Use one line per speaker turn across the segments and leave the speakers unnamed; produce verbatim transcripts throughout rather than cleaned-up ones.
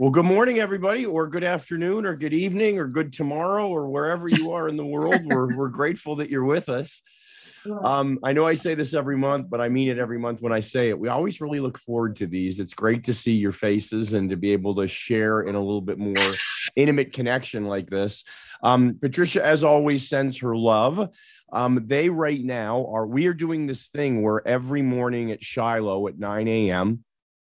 Well, good morning, everybody, or good afternoon, or good evening, or good tomorrow, or wherever you are in the world. We're, we're grateful that you're with us. Um, I know I say this every month, but I mean it every month when I say it. We always really look forward to these. It's great to see your faces and to be able to share in a little bit more intimate connection like this. Um, Patricia, as always, sends her love. Um, they right now are, we are doing this thing where every morning at Shiloh at nine a.m.,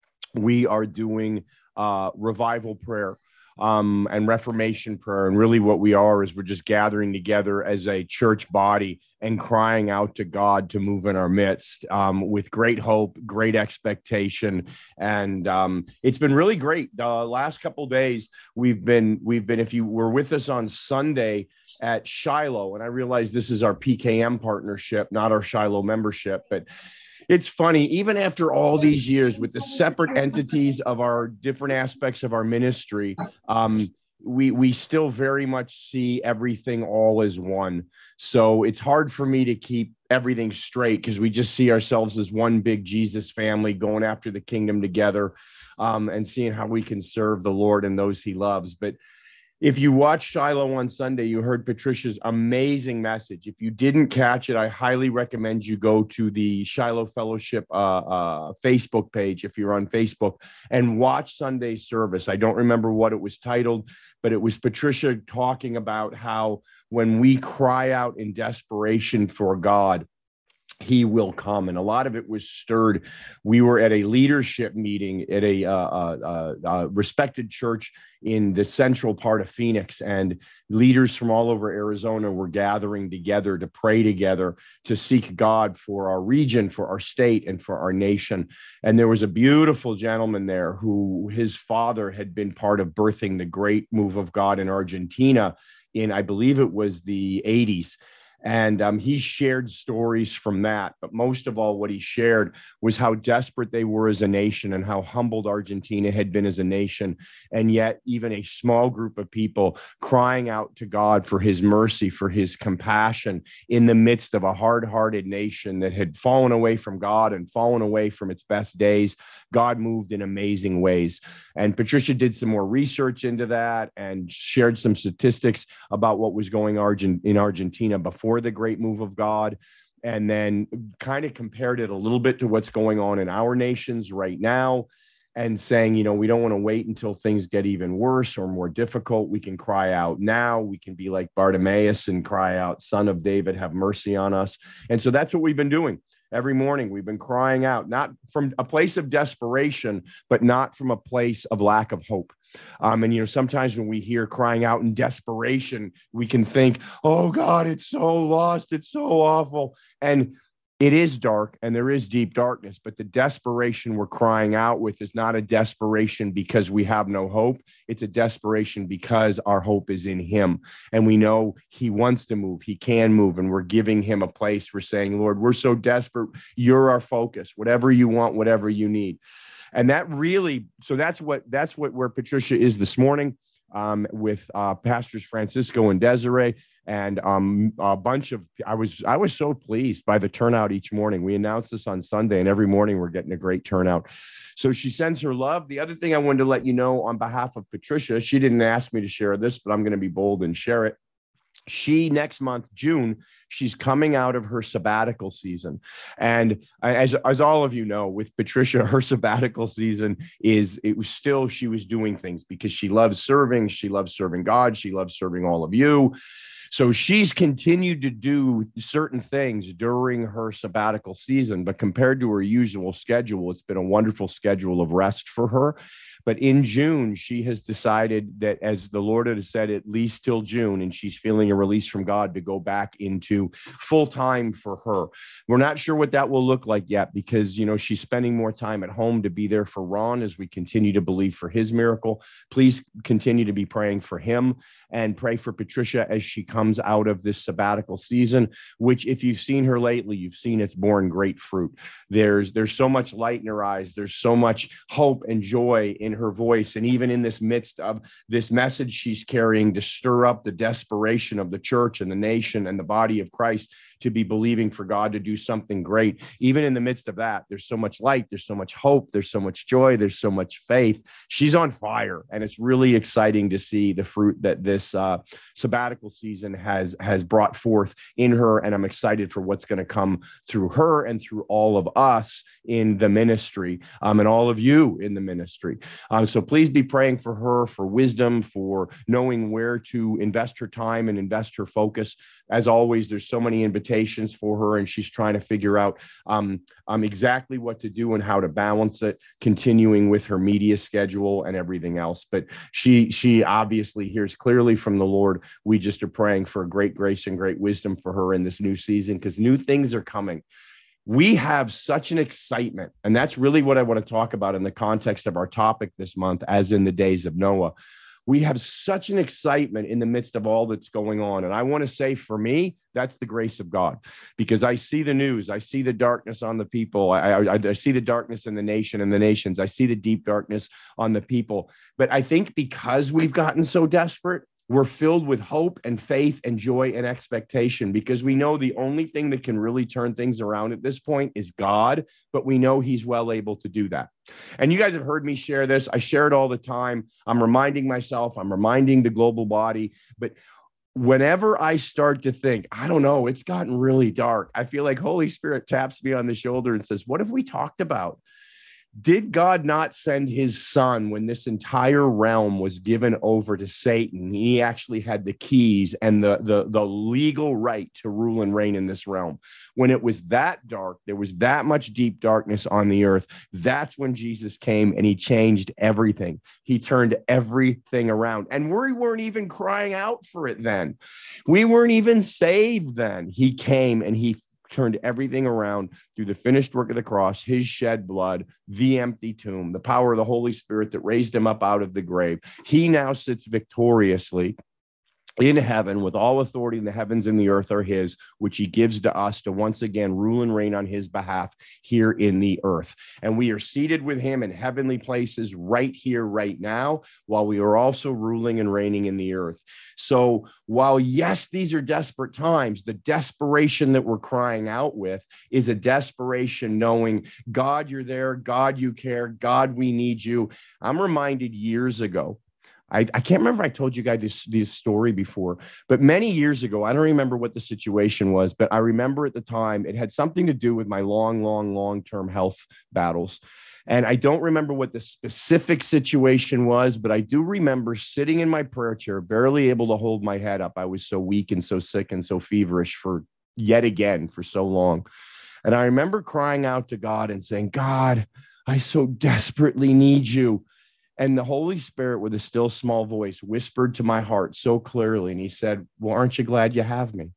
we are doing uh, revival prayer um, and Reformation prayer. And really what we are is we're just gathering together as a church body and crying out to God to move in our midst um, with great hope, great expectation. And um, it's been really great. The last couple of days, we've been, we've been, if you were with us on Sunday at Shiloh, and I realize this is our P K M partnership, not our Shiloh membership, but it's funny, even after all these years with the separate entities of our different aspects of our ministry, um, we we still very much see everything all as one. So it's hard for me to keep everything straight because we just see ourselves as one big Jesus family going after the kingdom together um, and seeing how we can serve the Lord and those he loves. But if you watched Shiloh on Sunday, you heard Patricia's amazing message. If you didn't catch it, I highly recommend you go to the Shiloh Fellowship uh, uh, Facebook page if you're on Facebook and watch Sunday's service. I don't remember what it was titled, but it was Patricia talking about how when we cry out in desperation for God, he will come. And a lot of it was stirred. We were at a leadership meeting at a uh, uh, uh, respected church in the central part of Phoenix, and leaders from all over Arizona were gathering together to pray together to seek God for our region, for our state, and for our nation. And there was a beautiful gentleman there who his father had been part of birthing the great move of God in Argentina in, I believe it was the eighties. And um, he shared stories from that. But most of all, what he shared was how desperate they were as a nation and how humbled Argentina had been as a nation. And yet even a small group of people crying out to God for his mercy, for his compassion in the midst of a hard-hearted nation that had fallen away from God and fallen away from its best days. God moved in amazing ways. And Patricia did some more research into that and shared some statistics about what was going on in Argentina before the great move of God, and then kind of compared it a little bit to what's going on in our nations right now, and saying, you know, we don't want to wait until things get even worse or more difficult. We can cry out now. We can be like Bartimaeus and cry out, Son of David, have mercy on us. And so that's what we've been doing. Every morning we've been crying out, not from a place of desperation, but not from a place of lack of hope. Um, and, you know, sometimes when we hear crying out in desperation, we can think, oh, God, it's so lost. It's so awful. And it is dark and there is deep darkness, but the desperation we're crying out with is not a desperation because we have no hope. It's a desperation because our hope is in him. And we know he wants to move. He can move. And we're giving him a place. We're saying, Lord, we're so desperate. You're our focus, whatever you want, whatever you need. And that really, so that's what, that's what, where Patricia is this morning um, with uh, Pastors Francisco and Desiree and um, a bunch of, I was, I was so pleased by the turnout each morning. We announced this on Sunday and every morning we're getting a great turnout. So she sends her love. The other thing I wanted to let you know on behalf of Patricia, she didn't ask me to share this, but I'm going to be bold and share it. She next month, June, she's coming out of her sabbatical season. And as, as all of you know, with Patricia, her sabbatical season is, it was still, she was doing things because she loves serving. She loves serving God. She loves serving all of you. So she's continued to do certain things during her sabbatical season, but compared to her usual schedule, it's been a wonderful schedule of rest for her. But in June, she has decided that, as the Lord has said, at least till June, and she's feeling a release from God to go back into full time for her. We're not sure what that will look like yet because, you know, she's spending more time at home to be there for Ron as we continue to believe for his miracle. Please continue to be praying for him and pray for Patricia as she comes out of this sabbatical season, which if you've seen her lately, you've seen it's borne great fruit. There's, there's so much light in her eyes. There's so much hope and joy in her voice. And even in this midst of this message she's carrying to stir up the desperation of the church and the nation and the body of Christ, to be believing for God to do something great. Even in the midst of that, there's so much light, there's so much hope, there's so much joy, there's so much faith. She's on fire, and it's really exciting to see the fruit that this uh, sabbatical season has has brought forth in her, and I'm excited for what's going to come through her and through all of us in the ministry, um, and all of you in the ministry. Um, so please be praying for her, for wisdom, for knowing where to invest her time and invest her focus. As always, there's so many invitations for her, and she's trying to figure out um, um, exactly what to do and how to balance it, continuing with her media schedule and everything else. But she she obviously hears clearly from the Lord. We just are praying for great grace and great wisdom for her in this new season, because new things are coming. We have such an excitement, and that's really what I want to talk about in the context of our topic this month, as in the days of Noah. We have such an excitement in the midst of all that's going on. And I want to say, for me, that's the grace of God, because I see the news. I see the darkness on the people. I, I, I see the darkness in the nation and the nations. I see the deep darkness on the people. But I think because we've gotten so desperate, we're filled with hope and faith and joy and expectation, because we know the only thing that can really turn things around at this point is God, but we know he's well able to do that. And you guys have heard me share this. I share it all the time. I'm reminding myself, I'm reminding the global body, but whenever I start to think, I don't know, it's gotten really dark, I feel like Holy Spirit taps me on the shoulder and says, what have we talked about? Did God not send his son when this entire realm was given over to Satan? He actually had the keys and the, the, the legal right to rule and reign in this realm. When it was that dark, there was that much deep darkness on the earth. That's when Jesus came and he changed everything. He turned everything around. And we weren't even crying out for it then. We weren't even saved then. He came and he turned everything around through the finished work of the cross, his shed blood, the empty tomb, the power of the Holy Spirit that raised him up out of the grave. He now sits victoriously in heaven, with all authority in the heavens and the earth are his, which he gives to us to once again rule and reign on his behalf here in the earth. And we are seated with him in heavenly places right here, right now, while we are also ruling and reigning in the earth. So while, yes, these are desperate times, the desperation that we're crying out with is a desperation knowing, God, you're there. God, you care. God, we need you. I'm reminded years ago, I, I can't remember if I told you guys this, this story before, but many years ago, I don't remember what the situation was, but I remember at the time it had something to do with my long, long, long-term health battles. And I don't remember what the specific situation was, but I do remember sitting in my prayer chair, barely able to hold my head up. I was so weak and so sick and so feverish for yet again for so long. And I remember crying out to God and saying, God, I so desperately need you. And the Holy Spirit, with a still small voice, whispered to my heart so clearly. And he said, well, aren't you glad you have me?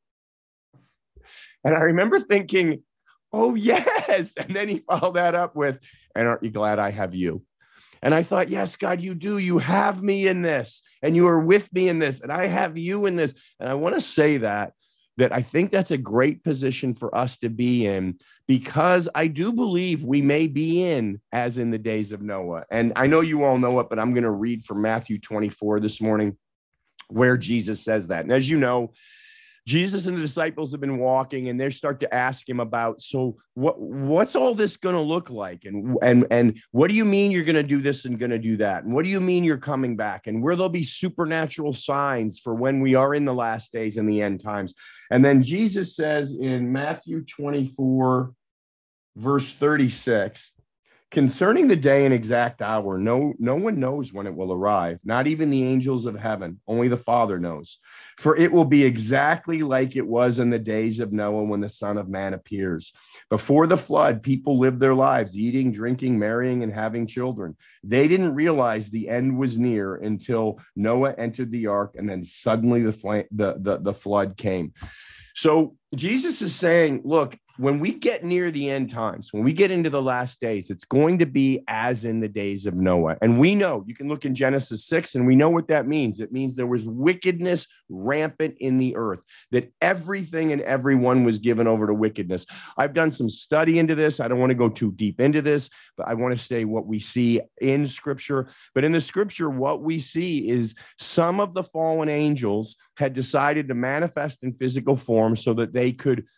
And I remember thinking, oh, yes. And then he followed that up with, and aren't you glad I have you? And I thought, yes, God, you do. You have me in this, and you are with me in this, and I have you in this. And I want to say that, that I think that's a great position for us to be in, because I do believe we may be in as in the days of Noah. And I know you all know it, but I'm going to read from Matthew twenty-four this morning, where Jesus says that. And as you know, Jesus and the disciples have been walking, and they start to ask him about, so what, what's all this going to look like? And, and, and what do you mean you're going to do this and going to do that? And what do you mean you're coming back? And where there'll be supernatural signs for when we are in the last days and the end times. And then Jesus says in Matthew twenty-four, verse thirty-six, concerning the day and exact hour, no, no one knows when it will arrive, not even the angels of heaven, only the Father knows. For it will be exactly like it was in the days of Noah when the Son of Man appears. Before the flood, people lived their lives, eating, drinking, marrying, and having children. They didn't realize the end was near until Noah entered the ark, and then suddenly the, fl- the, the, the flood came. So Jesus is saying, look, when we get near the end times, when we get into the last days, it's going to be as in the days of Noah. And we know, you can look in Genesis six, and we know what that means. It means there was wickedness rampant in the earth, that everything and everyone was given over to wickedness. I've done some study into this. I don't want to go too deep into this, but I want to say what we see in Scripture. But in the Scripture, what we see is some of the fallen angels had decided to manifest in physical form so that they could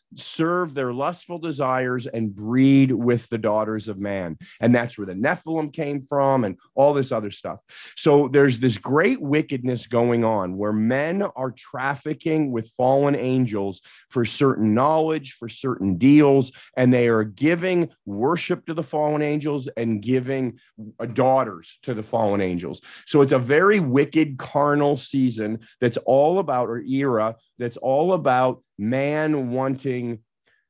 serve their lustful desires and breed with the daughters of man. And that's where the Nephilim came from and all this other stuff. So there's this great wickedness going on where men are trafficking with fallen angels for certain knowledge, for certain deals, and they are giving worship to the fallen angels and giving daughters to the fallen angels. So it's a very wicked carnal season that's all about, or era, that's all about man wanting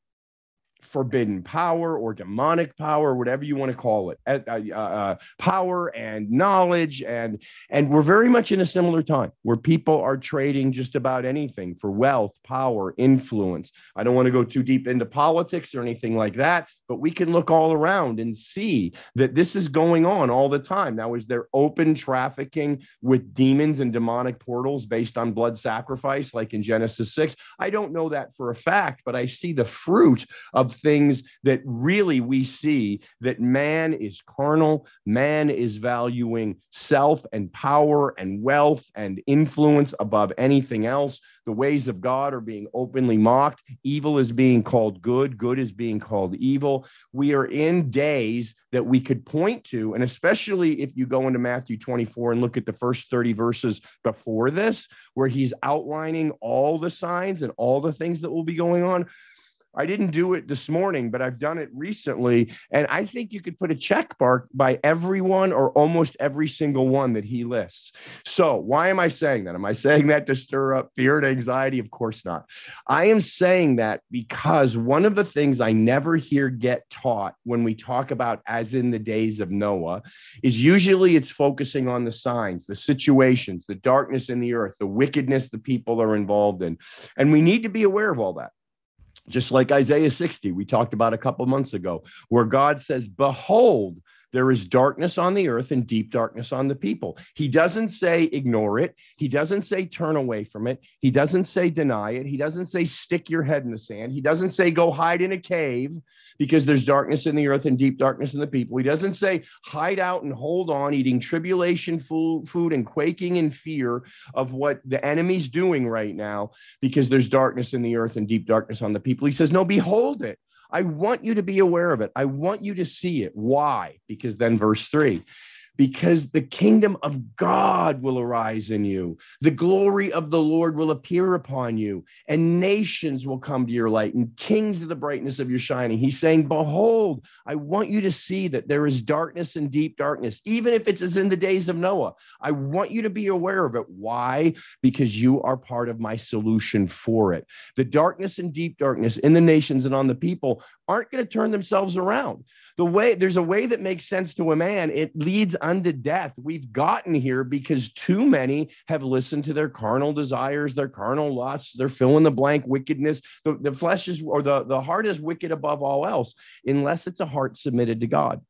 forbidden power or demonic power, whatever you want to call it, uh, uh, power and knowledge. And, and we're very much in a similar time where people are trading just about anything for wealth, power, influence. I don't want to go too deep into politics or anything like that, but we can look all around and see that this is going on all the time. Now, is there open trafficking with demons and demonic portals based on blood sacrifice, like in Genesis six? I don't know that for a fact, but I see the fruit of things that really we see that man is carnal, man is valuing self and power and wealth and influence above anything else. The ways of God are being openly mocked. Evil is being called good. Good is being called evil. We are in days that we could point to, and especially if you go into Matthew twenty-four and look at the first thirty verses before this, where he's outlining all the signs and all the things that will be going on. I didn't do it this morning, but I've done it recently. And I think you could put a check mark by everyone or almost every single one that he lists. So why am I saying that? Am I saying that to stir up fear and anxiety? Of course not. I am saying that because one of the things I never hear get taught when we talk about as in the days of Noah is usually it's focusing on the signs, the situations, the darkness in the earth, the wickedness the people are involved in. And we need to be aware of all that. Just like Isaiah sixty, we talked about a couple months ago, where God says, behold, there is darkness on the earth and deep darkness on the people. He doesn't say ignore it. He doesn't say turn away from it. He doesn't say deny it. He doesn't say stick your head in the sand. He doesn't say go hide in a cave because there's darkness in the earth and deep darkness in the people. He doesn't say hide out and hold on, eating tribulation food, food and quaking in fear of what the enemy's doing right now because there's darkness in the earth and deep darkness on the people. He says, no, behold it. I want you to be aware of it. I want you to see it. Why? Because then verse three, because the kingdom of God will arise in you. The glory of the Lord will appear upon you, and nations will come to your light, and kings of the brightness of your shining. He's saying, behold, I want you to see that there is darkness and deep darkness, even if it's as in the days of Noah. I want you to be aware of it. Why? Because you are part of my solution for it. The darkness and deep darkness in the nations and on the people aren't going to turn themselves around. The way there's a way that makes sense to a man, it leads unto death. We've gotten here because too many have listened to their carnal desires, their carnal lusts, their fill in the blank wickedness. The, the flesh is, or the, the heart is wicked above all else, unless it's a heart submitted to God.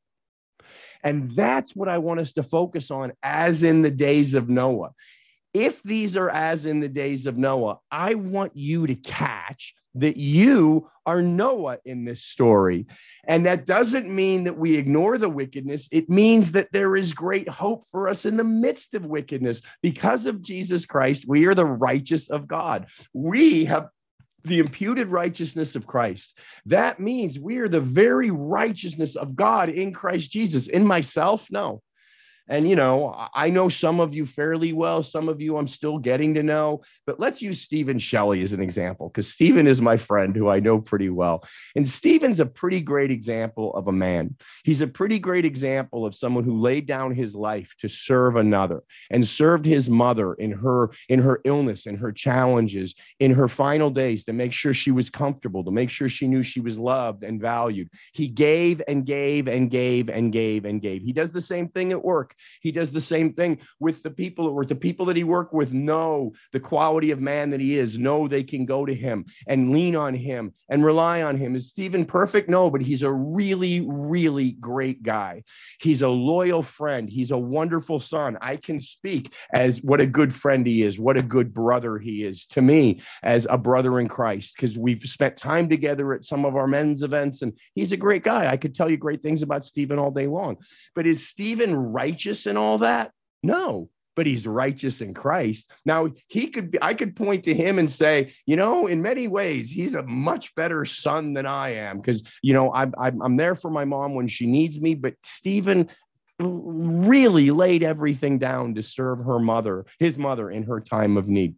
And that's what I want us to focus on, as in the days of Noah. If these are as in the days of Noah, I want you to catch that you are Noah in this story. And that doesn't mean that we ignore the wickedness. It means that there is great hope for us in the midst of wickedness. Because of Jesus Christ, we are the righteous of God. We have the imputed righteousness of Christ. That means we are the very righteousness of God in Christ Jesus. In myself, no. And, you know, I know some of you fairly well. Some of you I'm still getting to know. But let's use Stephen Shelley as an example, because Stephen is my friend who I know pretty well. And Stephen's a pretty great example of a man. He's a pretty great example of someone who laid down his life to serve another and served his mother in her, in her illness, in her challenges, in her final days, to make sure she was comfortable, to make sure she knew she was loved and valued. He gave and gave and gave and gave and gave. He does the same thing at work. He does the same thing with the people at work. The people that he worked with know the quality of man that he is, know they can go to him and lean on him and rely on him. Is Stephen perfect? No, but he's a really, really great guy. He's a loyal friend. He's a wonderful son. I can speak as what a good friend he is, what a good brother he is to me as a brother in Christ, because we've spent time together at some of our men's events, and he's a great guy. I could tell you great things about Stephen all day long. But is Stephen righteous in all that? No, but he's righteous in Christ. Now, he could be, I could point to him and say, you know, in many ways, he's a much better son than I am because, you know, I'm, I'm, I'm there for my mom when she needs me. But Stephen really laid everything down to serve her mother, his mother, in her time of need.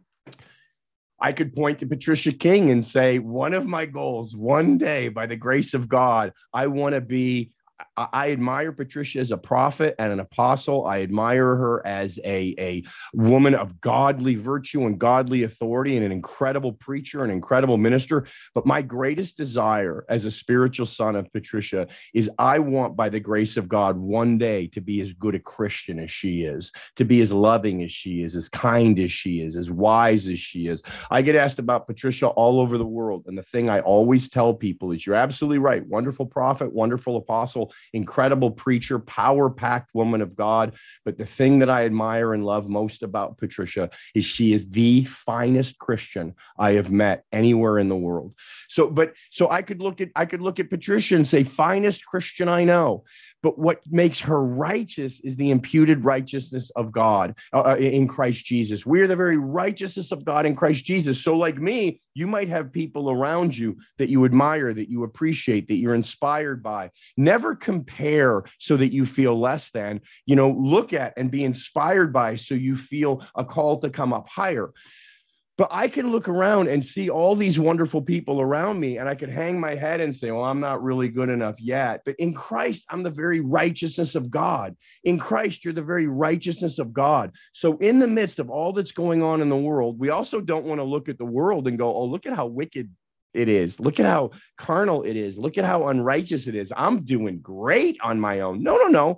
I could point to Patricia King and say, one of my goals, one day, by the grace of God, I want to be, I, I admire Patricia as a prophet and an apostle. I admire her as a, a woman of godly virtue and godly authority and an incredible preacher, an incredible minister. But my greatest desire as a spiritual son of Patricia is I want, by the grace of God, one day to be as good a Christian as she is, to be as loving as she is, as kind as she is, as wise as she is. I get asked about Patricia all over the world. And the thing I always tell people is, you're absolutely right. Wonderful prophet, wonderful apostle, incredible preacher, power-packed woman of God. But the thing that I admire and love most about Patricia is she is the finest Christian I have met anywhere in the world. So, but so I could look at I could look at Patricia and say, finest Christian I know. But what makes her righteous is the imputed righteousness of God uh, in Christ Jesus. We are the very righteousness of God in Christ Jesus. So like me, you might have people around you that you admire, that you appreciate, that you're inspired by. Never compare so that you feel less than. You know, look at and be inspired by so you feel a call to come up higher. But I can look around and see all these wonderful people around me, and I could hang my head and say, well, I'm not really good enough yet. But in Christ, I'm the very righteousness of God. In Christ, you're the very righteousness of God. So in the midst of all that's going on in the world, we also don't want to look at the world and go, oh, look at how wicked it is. Look at how carnal it is. Look at how unrighteous it is. I'm doing great on my own. No, no, no.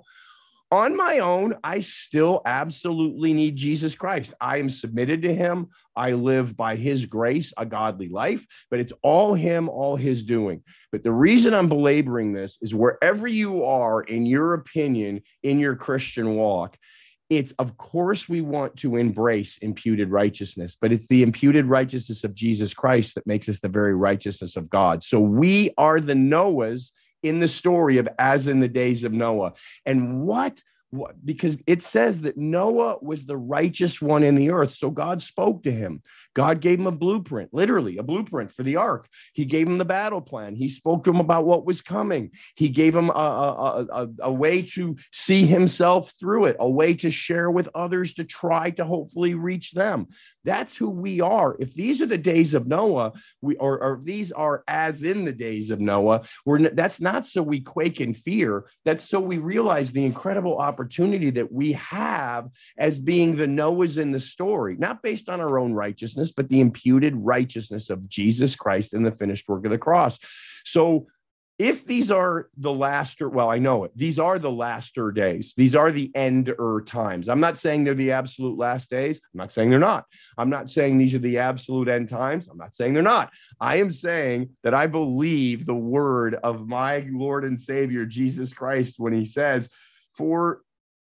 On my own, I still absolutely need Jesus Christ. I am submitted to him. I live by his grace, a godly life, but it's all him, all his doing. But the reason I'm belaboring this is wherever you are in your opinion, in your Christian walk, it's, of course, we want to embrace imputed righteousness, but it's the imputed righteousness of Jesus Christ that makes us the very righteousness of God. So we are the Noahs in the story of as in the days of Noah. And what, what, because it says that Noah was the righteous one in the earth. So God spoke to him. God gave him a blueprint, literally a blueprint for the ark. He gave him the battle plan. He spoke to him about what was coming. He gave him a, a, a, a way to see himself through it, a way to share with others to try to hopefully reach them. That's who we are. If these are the days of Noah, we or, or these are as in the days of Noah, we're that's not so we quake in fear. That's so we realize the incredible opportunity that we have as being the Noahs in the story, not based on our own righteousness, but the imputed righteousness of Jesus Christ in the finished work of the cross. So if these are the laster, well, I know it. These are the laster days. These are the end-er times. I'm not saying they're the absolute last days. I'm not saying they're not. I'm not saying these are the absolute end times. I'm not saying they're not. I am saying that I believe the word of my Lord and Savior, Jesus Christ, when he says, for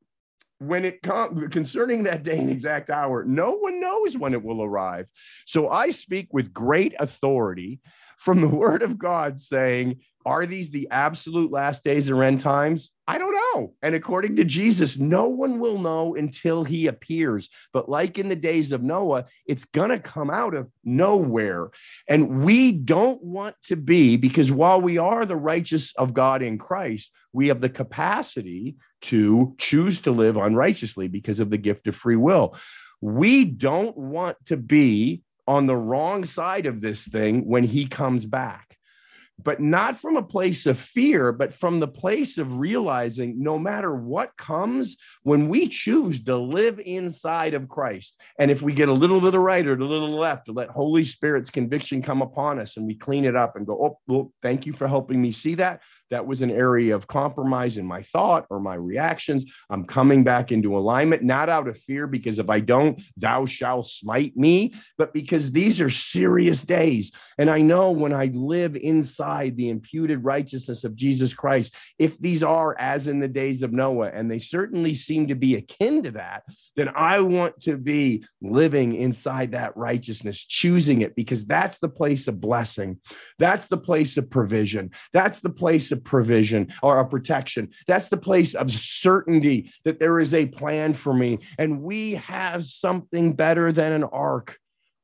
when it comes concerning that day and exact hour, no one knows when it will arrive. So I speak with great authority from the word of God saying, are these the absolute last days or end times? I don't know. And according to Jesus, no one will know until he appears. But like in the days of Noah, it's going to come out of nowhere. And we don't want to be, because while we are the righteous of God in Christ, we have the capacity to choose to live unrighteously because of the gift of free will. We don't want to be on the wrong side of this thing when he comes back. But not from a place of fear, but from the place of realizing no matter what comes, when we choose to live inside of Christ, and if we get a little to the right or a little to the left, to let Holy Spirit's conviction come upon us and we clean it up and go, oh, well, thank you for helping me see that. That was an area of compromise in my thought or my reactions. I'm coming back into alignment, not out of fear, because if I don't, thou shalt smite me, but because these are serious days. And I know when I live inside the imputed righteousness of Jesus Christ, if these are as in the days of Noah, and they certainly seem to be akin to that, then I want to be living inside that righteousness, choosing it, because that's the place of blessing. That's the place of provision. That's the place of of provision or a protection. That's the place of certainty that there is a plan for me. And we have something better than an ark.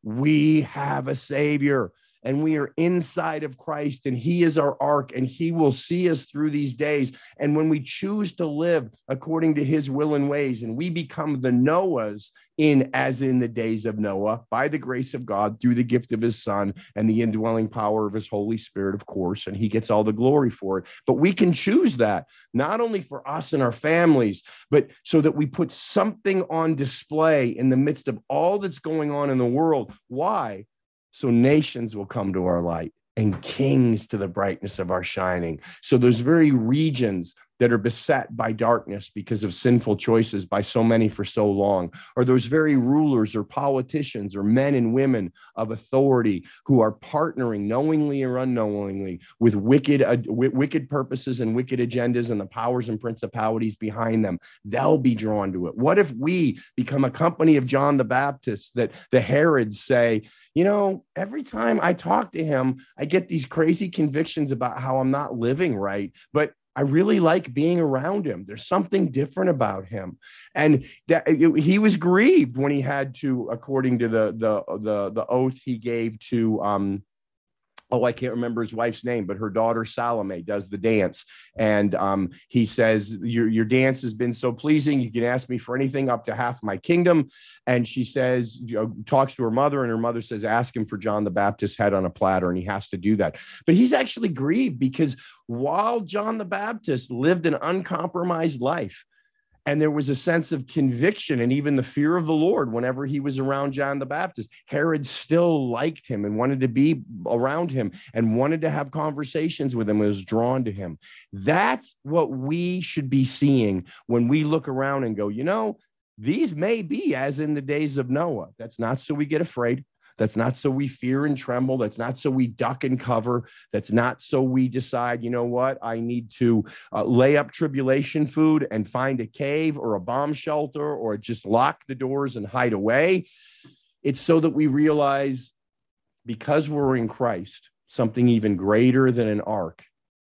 We have a Savior, and we are inside of Christ, and he is our ark, and he will see us through these days. And when we choose to live according to his will and ways, and we become the Noahs in as in the days of Noah, by the grace of God, through the gift of his son and the indwelling power of his Holy Spirit, of course, and he gets all the glory for it. But we can choose that, not only for us and our families, but so that we put something on display in the midst of all that's going on in the world. Why? So nations will come to our light and kings to the brightness of our shining. So those very regions that are beset by darkness because of sinful choices by so many for so long, or those very rulers or politicians or men and women of authority who are partnering knowingly or unknowingly with wicked, uh, w- wicked purposes and wicked agendas and the powers and principalities behind them, they'll be drawn to it. What if we become a company of John the Baptist that the Herods say, you know, every time I talk to him, I get these crazy convictions about how I'm not living right, but I really like being around him. There's something different about him. And that he was grieved when he had to, according to the, the, the, the oath he gave to, um, oh, I can't remember his wife's name, but her daughter Salome does the dance. And um, he says, your, your dance has been so pleasing. You can ask me for anything up to half my kingdom. And she says, you know, talks to her mother, and her mother says, ask him for John the Baptist's head on a platter. And he has to do that. But he's actually grieved because while John the Baptist lived an uncompromised life, and there was a sense of conviction and even the fear of the Lord whenever he was around John the Baptist, Herod still liked him and wanted to be around him and wanted to have conversations with him and was drawn to him. That's what we should be seeing when we look around and go, you know, these may be as in the days of Noah. That's not so we get afraid. That's not so we fear and tremble. That's not so we duck and cover. That's not so we decide, you know what, I need to uh, lay up tribulation food and find a cave or a bomb shelter or just lock the doors and hide away. It's so that we realize, because we're in Christ, something even greater than an ark,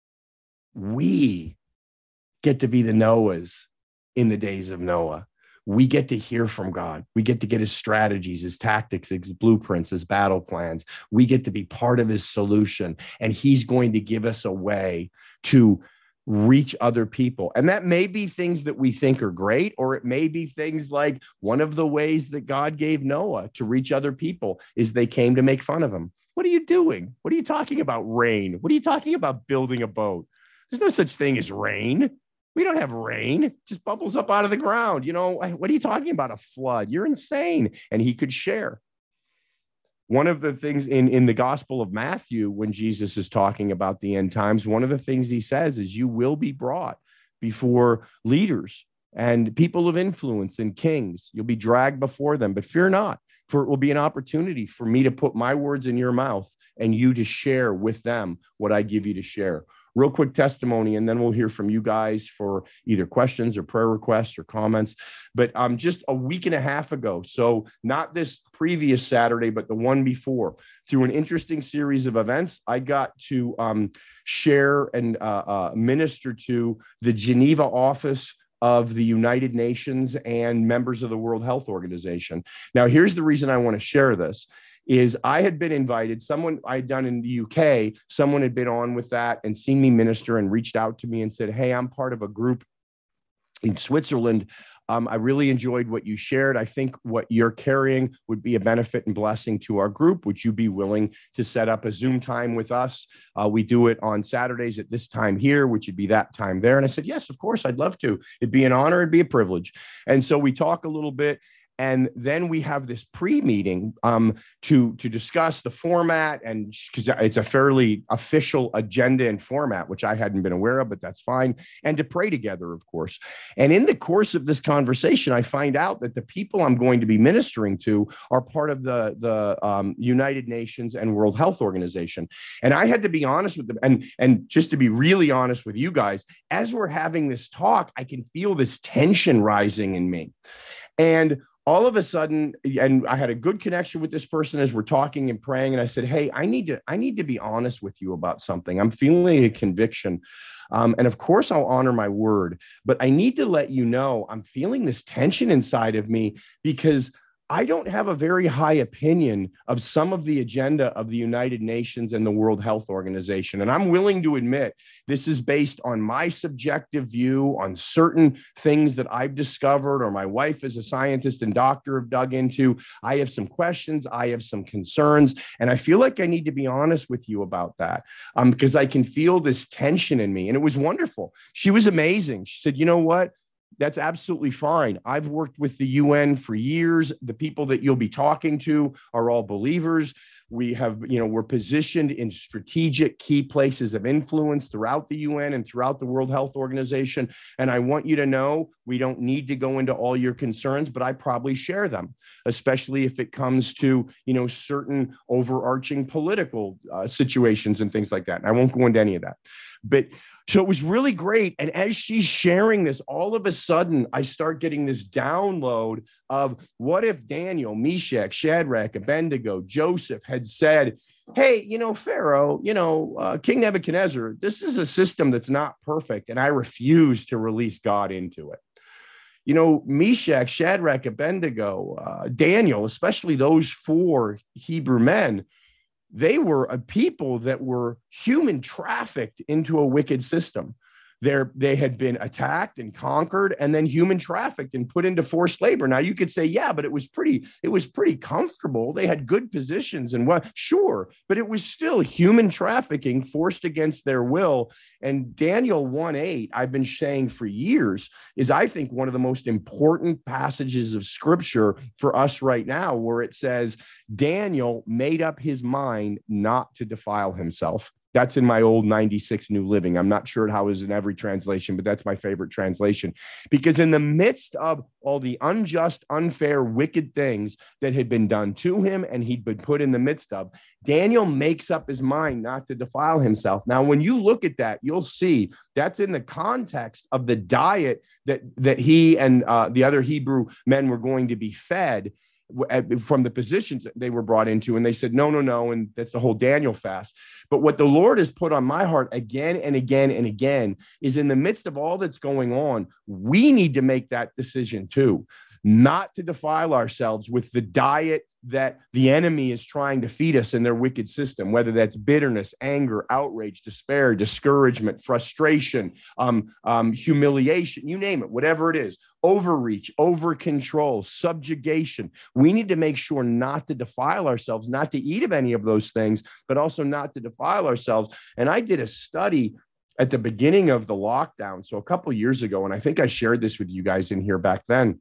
we get to be the Noahs in the days of Noah. We get to hear from God. We get to get his strategies, his tactics, his blueprints, his battle plans. We get to be part of his solution, and he's going to give us a way to reach other people. And that may be things that we think are great, or it may be things like one of the ways that God gave Noah to reach other people is they came to make fun of him. What are you doing? What are you talking about rain? What are you talking about building a boat? There's no such thing as rain. We don't have rain. It just bubbles up out of the ground. You know, what are you talking about? A flood? You're insane. And he could share. One of the things in, in the Gospel of Matthew, when Jesus is talking about the end times, one of the things he says is you will be brought before leaders and people of influence and kings. You'll be dragged before them, but fear not, for it will be an opportunity for me to put my words in your mouth and you to share with them what I give you to share. Real quick testimony, and then we'll hear from you guys for either questions or prayer requests or comments. But um, just a week and a half ago, so not this previous Saturday, but the one before, through an interesting series of events, I got to um, share and uh, uh, minister to the Geneva office of the United Nations and members of the World Health Organization. Now, here's the reason I want to share this. Is I had been invited, someone I had done in the U K, someone had been on with that and seen me minister and reached out to me and said, hey, I'm part of a group in Switzerland. Um, I really enjoyed what you shared. I think what you're carrying would be a benefit and blessing to our group. Would you be willing to set up a Zoom time with us? Uh, we do it on Saturdays at this time here, which would be that time there. And I said, yes, of course, I'd love to. It'd be an honor. It'd be a privilege. And so we talk a little bit. And then we have this pre-meeting um, to, to discuss the format, and because it's a fairly official agenda and format, which I hadn't been aware of, but that's fine. And to pray together, of course. And in the course of this conversation, I find out that the people I'm going to be ministering to are part of the, the um, United Nations and World Health Organization. And I had to be honest with them. And, and just to be really honest with you guys, as we're having this talk, I can feel this tension rising in me. And all of a sudden, and I had a good connection with this person as we're talking and praying. And I said, hey, I need to, I need to be honest with you about something. I'm feeling a conviction. Um, and of course, I'll honor my word, but I need to let you know I'm feeling this tension inside of me because I don't have a very high opinion of some of the agenda of the United Nations and the World Health Organization. And I'm willing to admit this is based on my subjective view on certain things that I've discovered or my wife as a scientist and doctor have dug into. I have some questions. I have some concerns. And I feel like I need to be honest with you about that um, because I can feel this tension in me. And it was wonderful. She was amazing. She said, you know what? That's absolutely fine. I've worked with the U N for years. The people that you'll be talking to are all believers. We have, you know, we're positioned in strategic key places of influence throughout the U N and throughout the World Health Organization. And I want you to know, we don't need to go into all your concerns, but I probably share them, especially if it comes to, you know, certain overarching political uh, situations and things like that. And I won't go into any of that. But so it was really great. And as she's sharing this, all of a sudden, I start getting this download of what if Daniel, Meshach, Shadrach, Abednego, Joseph had said, hey, you know, Pharaoh, you know, uh, King Nebuchadnezzar, this is a system that's not perfect, and I refuse to release God into it. You know, Meshach, Shadrach, Abednego, uh, Daniel, especially those four Hebrew men, they were a people that were human trafficked into a wicked system. They're, they had been attacked and conquered and then human trafficked and put into forced labor. Now you could say, yeah, but it was pretty, it was pretty comfortable. They had good positions and what, sure, but it was still human trafficking forced against their will. And Daniel one eight, I've been saying for years, is I think one of the most important passages of scripture for us right now, where it says Daniel made up his mind not to defile himself. That's in my old ninety-six New Living. I'm not sure how it is in every translation, but that's my favorite translation. Because in the midst of all the unjust, unfair, wicked things that had been done to him and he'd been put in the midst of, Daniel makes up his mind not to defile himself. Now, when you look at that, you'll see that's in the context of the diet that, that he and uh, the other Hebrew men were going to be fed from the positions that they were brought into. And they said, no, no, no. And that's the whole Daniel fast. But what the Lord has put on my heart again and again and again is in the midst of all that's going on, we need to make that decision too, not to defile ourselves with the diet that the enemy is trying to feed us in their wicked system, whether that's bitterness, anger, outrage, despair, discouragement, frustration, um, um, humiliation, you name it, whatever it is, overreach, over control, subjugation. We need to make sure not to defile ourselves, not to eat of any of those things, but also not to defile ourselves. And I did a study at the beginning of the lockdown, so a couple of years ago, and I think I shared this with you guys in here back then.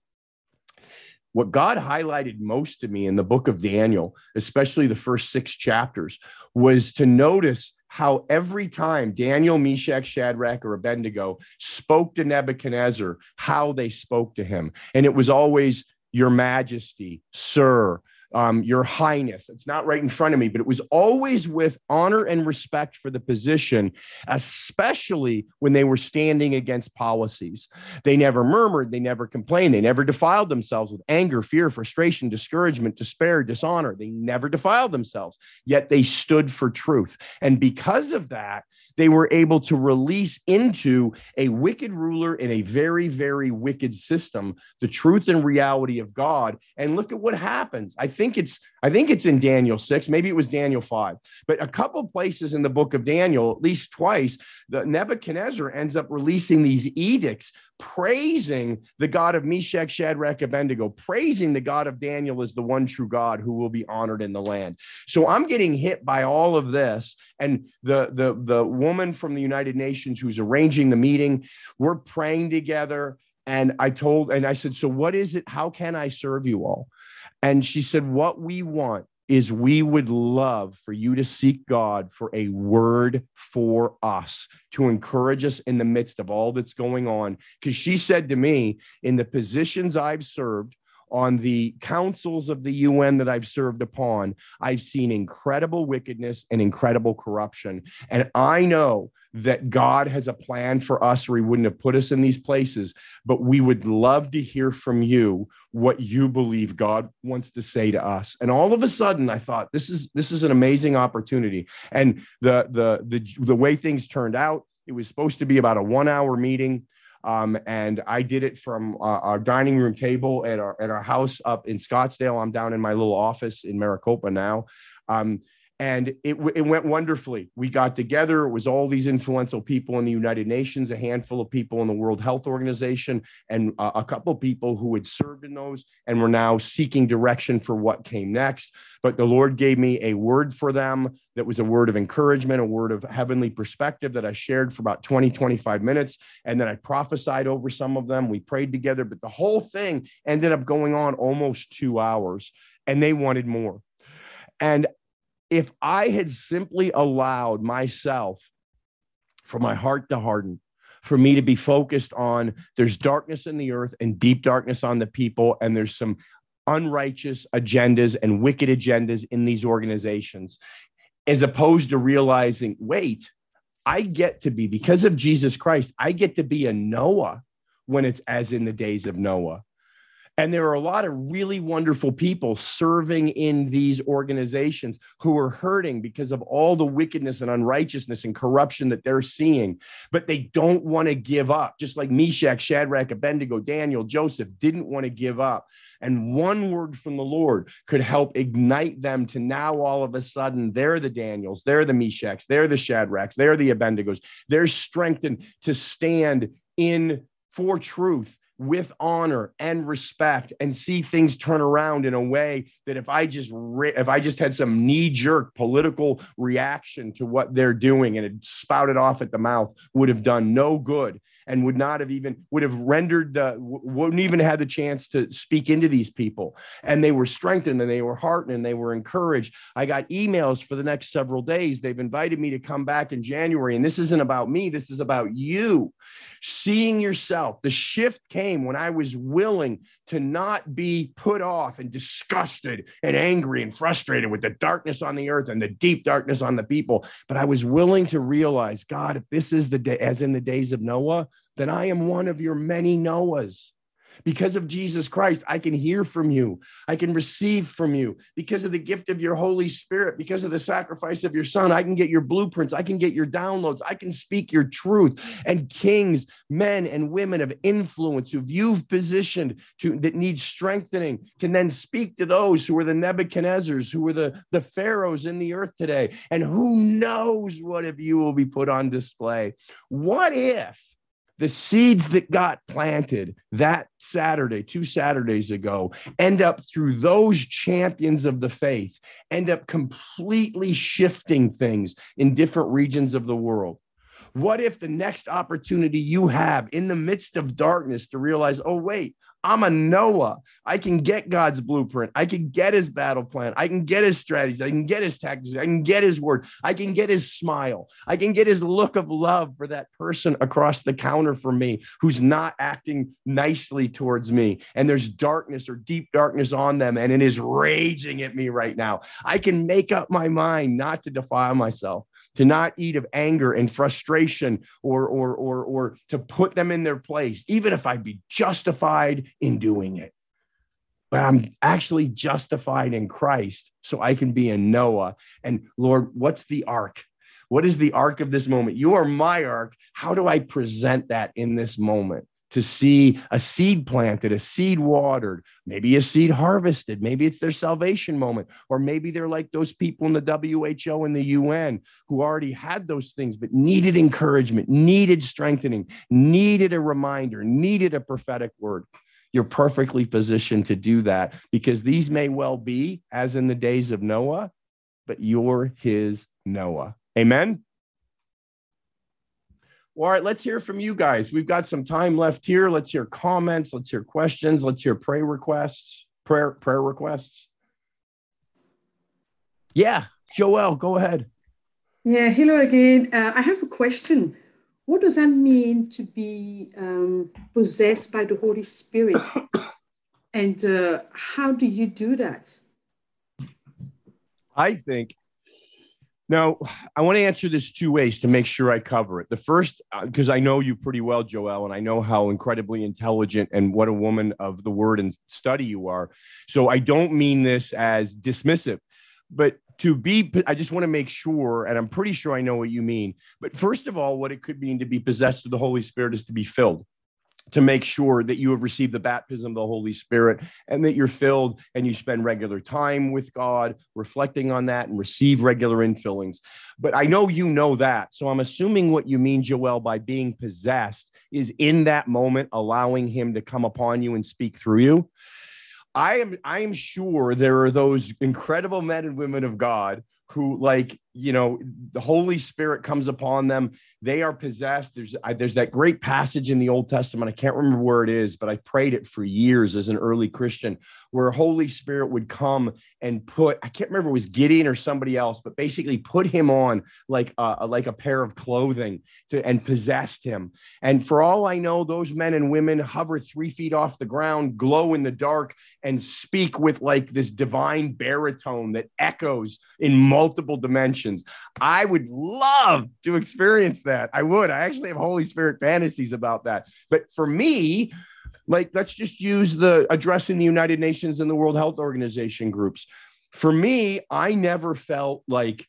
What God highlighted most to me in the book of Daniel, especially the first six chapters, was to notice how every time Daniel, Meshach, Shadrach, or Abednego spoke to Nebuchadnezzar, how they spoke to him. And it was always, Your Majesty, Sir, Um, Your Highness. It's not right in front of me, but it was always with honor and respect for the position, especially when they were standing against policies. They never murmured, they never complained, they never defiled themselves with anger, fear, frustration, discouragement, despair, dishonor. They never defiled themselves, yet they stood for truth. And because of that, they were able to release into a wicked ruler in a very, very wicked system the truth and reality of God. And look at what happens. I think it's I think it's in Daniel six, maybe it was Daniel five, but a couple places in the book of Daniel, at least twice, the Nebuchadnezzar ends up releasing these edicts praising the God of Meshach, Shadrach, Abednego, praising the God of Daniel as the one true God who will be honored in the land. So I'm getting hit by all of this. And the, the, the woman from the United Nations who's arranging the meeting, we're praying together. And I told, and I said, so what is it? How can I serve you all? And she said, what we want is we would love for you to seek God for a word for us to encourage us in the midst of all that's going on. Because she said to me, in the positions I've served, on the councils of the U N that I've served upon, I've seen incredible wickedness and incredible corruption. And I know that God has a plan for us, or he wouldn't have put us in these places. But we would love to hear from you what you believe God wants to say to us. And all of a sudden, I thought, this is this is an amazing opportunity. And the the the, the way things turned out, it was supposed to be about a one-hour meeting. Um, and I did it from uh, our dining room table at our at our house up in Scottsdale. I'm down in my little office in Maricopa now. Um, and it, it went wonderfully. We got together. It was all these influential people in the United Nations, a handful of people in the World Health Organization, and uh, a couple of people who had served in those and were now seeking direction for what came next. But the Lord gave me a word for them that was a word of encouragement, a word of heavenly perspective that I shared for about twenty, twenty-five minutes. And then I prophesied over some of them. We prayed together, but the whole thing ended up going on almost two hours, and they wanted more. And if I had simply allowed myself, for my heart to harden, for me to be focused on there's darkness in the earth and deep darkness on the people, and there's some unrighteous agendas and wicked agendas in these organizations, as opposed to realizing, wait, I get to be, because of Jesus Christ, I get to be a Noah when it's as in the days of Noah. And there are a lot of really wonderful people serving in these organizations who are hurting because of all the wickedness and unrighteousness and corruption that they're seeing, but they don't want to give up. Just like Meshach, Shadrach, Abednego, Daniel, Joseph didn't want to give up. And one word from the Lord could help ignite them to now all of a sudden, they're the Daniels, they're the Meshachs, they're the Shadrachs, they're the Abednegos. They're strengthened to stand in for truth, with honor and respect, and see things turn around in a way that if I just re- if I just had some knee-jerk political reaction to what they're doing and had spouted off at the mouth, would have done no good, and would not have even would have rendered uh, wouldn't even have the chance to speak into these people. And they were strengthened, and they were heartened, and they were encouraged. I got emails for the next several days. They've invited me to come back in January, and this isn't about me. This is about you seeing yourself. The shift came when I was willing to not be put off and disgusted and angry and frustrated with the darkness on the earth and the deep darkness on the people. But I was willing to realize, God, if this is the day, as in the days of Noah, then I am one of your many Noahs. Because of Jesus Christ, I can hear from you. I can receive from you. Because of the gift of your Holy Spirit, because of the sacrifice of your Son, I can get your blueprints. I can get your downloads. I can speak your truth. And kings, men, and women of influence who you've positioned to that need strengthening can then speak to those who are the Nebuchadnezzars, who are the, the pharaohs in the earth today. And who knows what of you will be put on display. What if the seeds that got planted that Saturday, two Saturdays ago, end up through those champions of the faith, end up completely shifting things in different regions of the world? What if the next opportunity you have in the midst of darkness to realize, oh, wait, I'm a Noah. I can get God's blueprint. I can get his battle plan. I can get his strategies. I can get his tactics. I can get his word. I can get his smile. I can get his look of love for that person across the counter from me who's not acting nicely towards me. And there's darkness or deep darkness on them, and it is raging at me right now. I can make up my mind not to defile myself, to not eat of anger and frustration, or, or, or, or to put them in their place, even if I'd be justified in doing it. But I'm actually justified in Christ, so I can be in Noah. And Lord, what's the ark? What is the ark of this moment? You are my ark. How do I present that in this moment? To see a seed planted, a seed watered, maybe a seed harvested, maybe it's their salvation moment, or maybe they're like those people in the W H O and the U N who already had those things, but needed encouragement, needed strengthening, needed a reminder, needed a prophetic word. You're perfectly positioned to do that, because these may well be as in the days of Noah, but you're his Noah. Amen. All right, let's hear from you guys. We've got some time left here. Let's hear comments. Let's hear questions. Let's hear prayer requests. Prayer prayer requests. Yeah, Joelle, go ahead.
Yeah, hello again. Uh, I have a question. What does that mean to be um, possessed by the Holy Spirit? And uh, how do you do that?
I think Now, I want to answer this two ways to make sure I cover it. The first, because uh, I know you pretty well, Joelle, and I know how incredibly intelligent and what a woman of the word and study you are. So I don't mean this as dismissive, but to be, I just want to make sure, and I'm pretty sure I know what you mean. But first of all, what it could mean to be possessed of the Holy Spirit is to be filled, to make sure that you have received the baptism of the Holy Spirit and that you're filled and you spend regular time with God, reflecting on that and receive regular infillings. But I know you know that. So I'm assuming what you mean, Joelle, by being possessed is in that moment, allowing him to come upon you and speak through you. I am, I am sure there are those incredible men and women of God who, like, you know, the Holy Spirit comes upon them. They are possessed. There's I, there's that great passage in the Old Testament. I can't remember where it is, but I prayed it for years as an early Christian, where Holy Spirit would come and put, I can't remember if it was Gideon or somebody else, but basically put him on like a, like a pair of clothing to, and possessed him. And for all I know, those men and women hover three feet off the ground, glow in the dark, and speak with like this divine baritone that echoes in multiple dimensions. I would love to experience that. I would. I actually have Holy Spirit fantasies about that. But for me, like, let's just use the addressing the United Nations and the World Health Organization groups. For me, I never felt like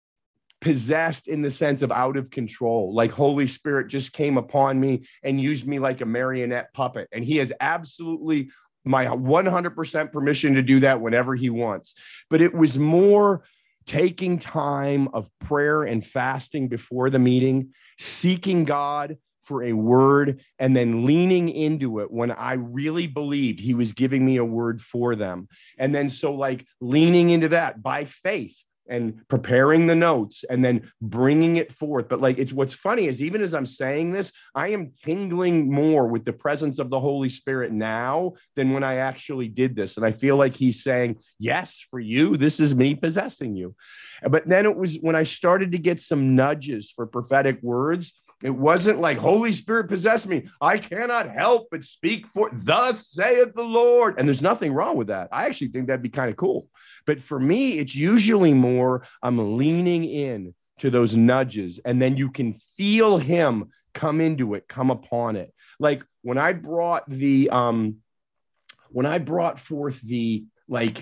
possessed in the sense of out of control, like Holy Spirit just came upon me and used me like a marionette puppet. And he has absolutely my one hundred percent permission to do that whenever he wants. But it was more taking time of prayer and fasting before the meeting, seeking God for a word, and then leaning into it when I really believed he was giving me a word for them. And then so like leaning into that by faith and preparing the notes and then bringing it forth. But like, it's what's funny is even as I'm saying this, I am tingling more with the presence of the Holy Spirit now than when I actually did this. And I feel like he's saying, yes, for you, this is me possessing you. But then it was when I started to get some nudges for prophetic words. It wasn't like Holy Spirit possessed me. I cannot help but speak for thus saith the Lord. And there's nothing wrong with that. I actually think that'd be kind of cool. But for me, it's usually more I'm leaning in to those nudges, and then you can feel him come into it, come upon it. Like when I brought the, um, when I brought forth the like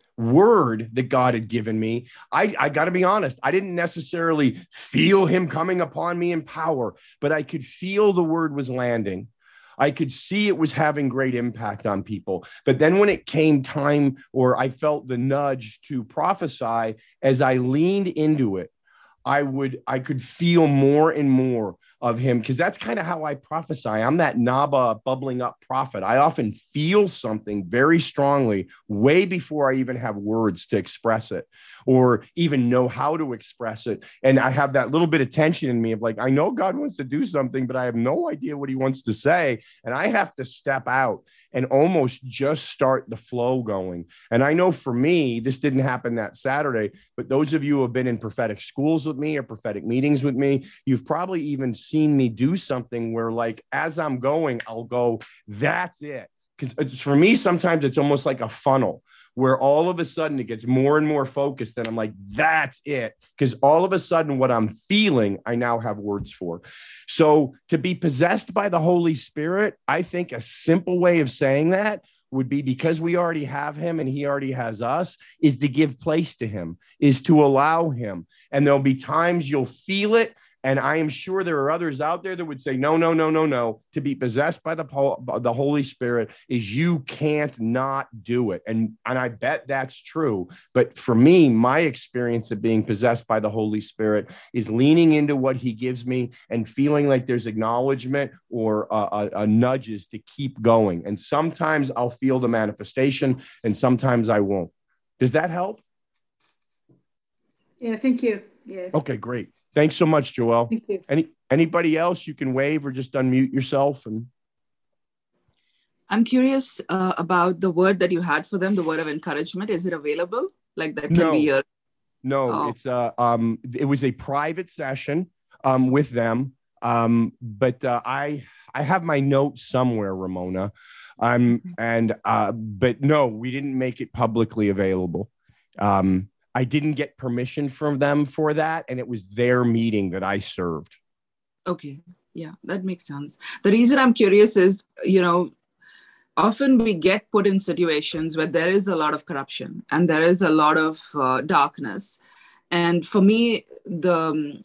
word that God had given me, I, I got to be honest, I didn't necessarily feel him coming upon me in power, but I could feel the word was landing. I could see it was having great impact on people. But then when it came time, or I felt the nudge to prophesy, as I leaned into it, I would, I could feel more and more of him, because that's kind of how I prophesy. I'm that Naba bubbling up prophet. I often feel something very strongly way before I even have words to express it or even know how to express it. And I have that little bit of tension in me of like, I know God wants to do something, but I have no idea what he wants to say. And I have to step out and almost just start the flow going. And I know for me, this didn't happen that Saturday, but those of you who have been in prophetic schools with me or prophetic meetings with me, you've probably even seen me do something where, like, as I'm going, I'll go, that's it. Because for me, sometimes it's almost like a funnel where all of a sudden it gets more and more focused. And I'm like, that's it. Because all of a sudden what I'm feeling, I now have words for. So to be possessed by the Holy Spirit, I think a simple way of saying that would be, because we already have him and he already has us, is to give place to him, is to allow him. And there'll be times you'll feel it. And I am sure there are others out there that would say, no, no, no, no, no. To be possessed by the, the Holy Spirit is you can't not do it. And, and I bet that's true. But for me, my experience of being possessed by the Holy Spirit is leaning into what he gives me and feeling like there's acknowledgement or a, a, a nudges to keep going. And sometimes I'll feel the manifestation and sometimes I won't. Does that help?
Yeah, thank you. Yeah.
Okay, great. Thanks so much, Joelle.
Thank you.
Any anybody else, you can wave or just unmute yourself. And
I'm curious uh, about the word that you had for them, the word of encouragement. Is it available? Like that can
no,
be your...
No,
oh. it's
uh um it was a private session um with them. Um, but uh, I I have my notes somewhere, Ramona. Um, and uh, but no, we didn't make it publicly available. Um, I didn't get permission from them for that. And it was their meeting that I served.
Okay. Yeah, that makes sense. The reason I'm curious is, you know, often we get put in situations where there is a lot of corruption and there is a lot of uh, darkness. And for me, the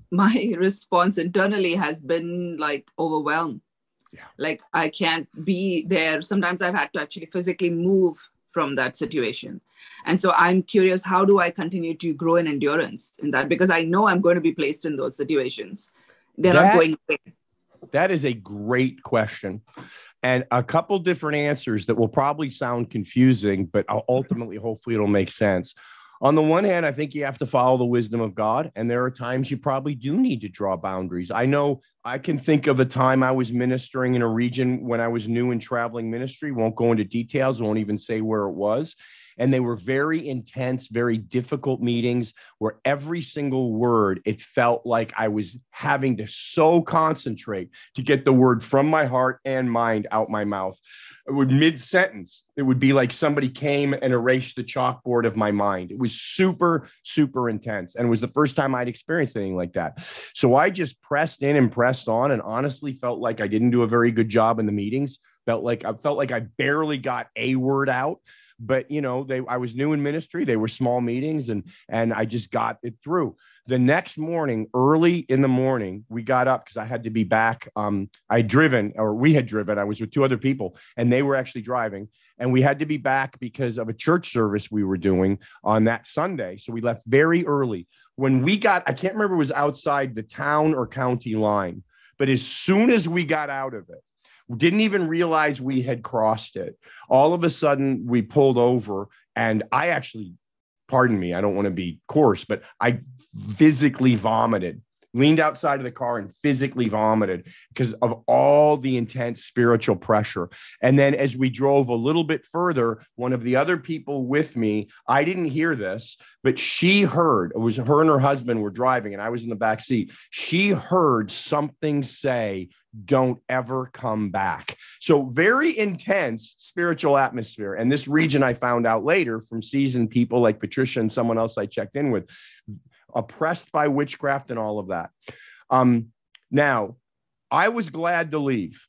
my response internally has been like overwhelmed. Yeah. Like I can't be there. Sometimes I've had to actually physically move from that situation. And so I'm curious, how do I continue to grow in endurance in that? Because I know I'm going to be placed in those situations. They're that, not going away.
That is a great question. And a couple different answers that will probably sound confusing, but ultimately, hopefully it'll make sense. On the one hand, I think you have to follow the wisdom of God. And there are times you probably do need to draw boundaries. I know I can think of a time I was ministering in a region when I was new in traveling ministry. Won't go into details. Won't even say where it was. And they were very intense, very difficult meetings where every single word, it felt like I was having to so concentrate to get the word from my heart and mind out my mouth. It would mid-sentence, it would be like somebody came and erased the chalkboard of my mind. It was super, super intense. And it was the first time I'd experienced anything like that. So I just pressed in and pressed on and honestly felt like I didn't do a very good job in the meetings. Felt like I felt like I barely got a word out. But, you know, they, I was new in ministry. They were small meetings and, and I just got it through. The next morning, early in the morning, we got up because I had to be back. Um, I'd driven or we had driven. I was with two other people and they were actually driving and we had to be back because of a church service we were doing on that Sunday. So we left very early. When we got, I can't remember, it was outside the town or county line, but as soon as we got out of it, didn't even realize we had crossed it. All of a sudden, we pulled over, and I actually, pardon me, I don't want to be coarse, but I physically vomited, leaned outside of the car and physically vomited because of all the intense spiritual pressure. And then as we drove a little bit further, one of the other people with me, I didn't hear this, but she heard, it was her and her husband were driving, and I was in the back seat. She heard something say, "Don't ever come back." So very intense spiritual atmosphere. And this region, I found out later from seasoned people like Patricia and someone else I checked in with, oppressed by witchcraft and all of that. Um, now, I was glad to leave,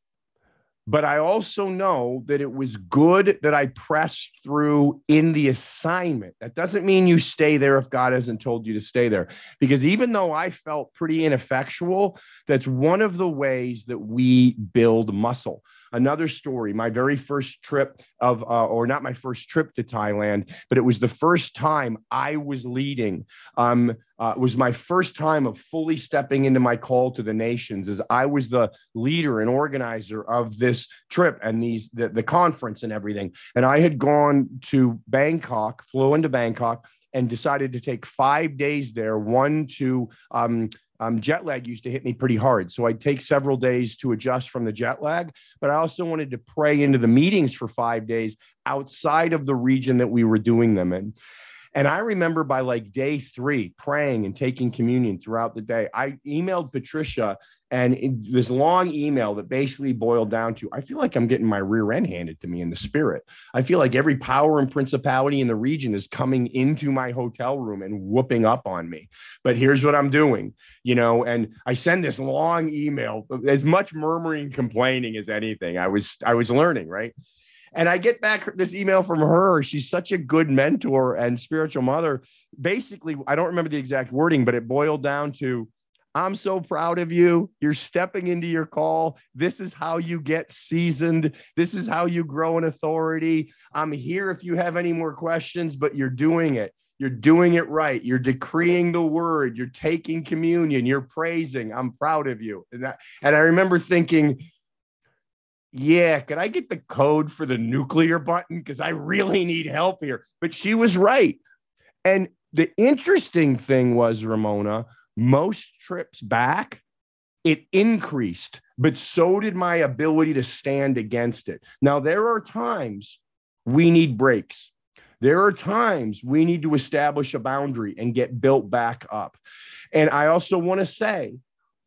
but I also know that it was good that I pressed through in the assignment. That doesn't mean you stay there if God hasn't told you to stay there, because even though I felt pretty ineffectual, that's one of the ways that we build muscle. Another story, my very first trip of, uh, or not my first trip to Thailand, but it was the first time I was leading. Um, uh, it was my first time of fully stepping into my call to the nations, as I was the leader and organizer of this trip and these the, the conference and everything. And I had gone to Bangkok, flew into Bangkok, and decided to take five days there, one to um, Um, jet lag used to hit me pretty hard. So I'd take several days to adjust from the jet lag, but I also wanted to pray into the meetings for five days outside of the region that we were doing them in. And I remember by like day three, praying and taking communion throughout the day. I emailed Patricia, and in this long email that basically boiled down to, I feel like I'm getting my rear end handed to me in the spirit. I feel like every power and principality in the region is coming into my hotel room and whooping up on me. But here's what I'm doing, you know, and I send this long email, as much murmuring, complaining as anything. I was, I was learning, right? And I get back this email from her. She's such a good mentor and spiritual mother. Basically, I don't remember the exact wording, but it boiled down to, "I'm so proud of you. You're stepping into your call. This is how you get seasoned. This is how you grow in authority. I'm here if you have any more questions, but you're doing it. You're doing it right. You're decreeing the word. You're taking communion. You're praising. I'm proud of you." And that, and I remember thinking, yeah, could I get the code for the nuclear button? Because I really need help here. But she was right. And the interesting thing was, Ramona, most trips back, it increased, but so did my ability to stand against it. Now, there are times we need breaks. There are times we need to establish a boundary and get built back up. And I also want to say,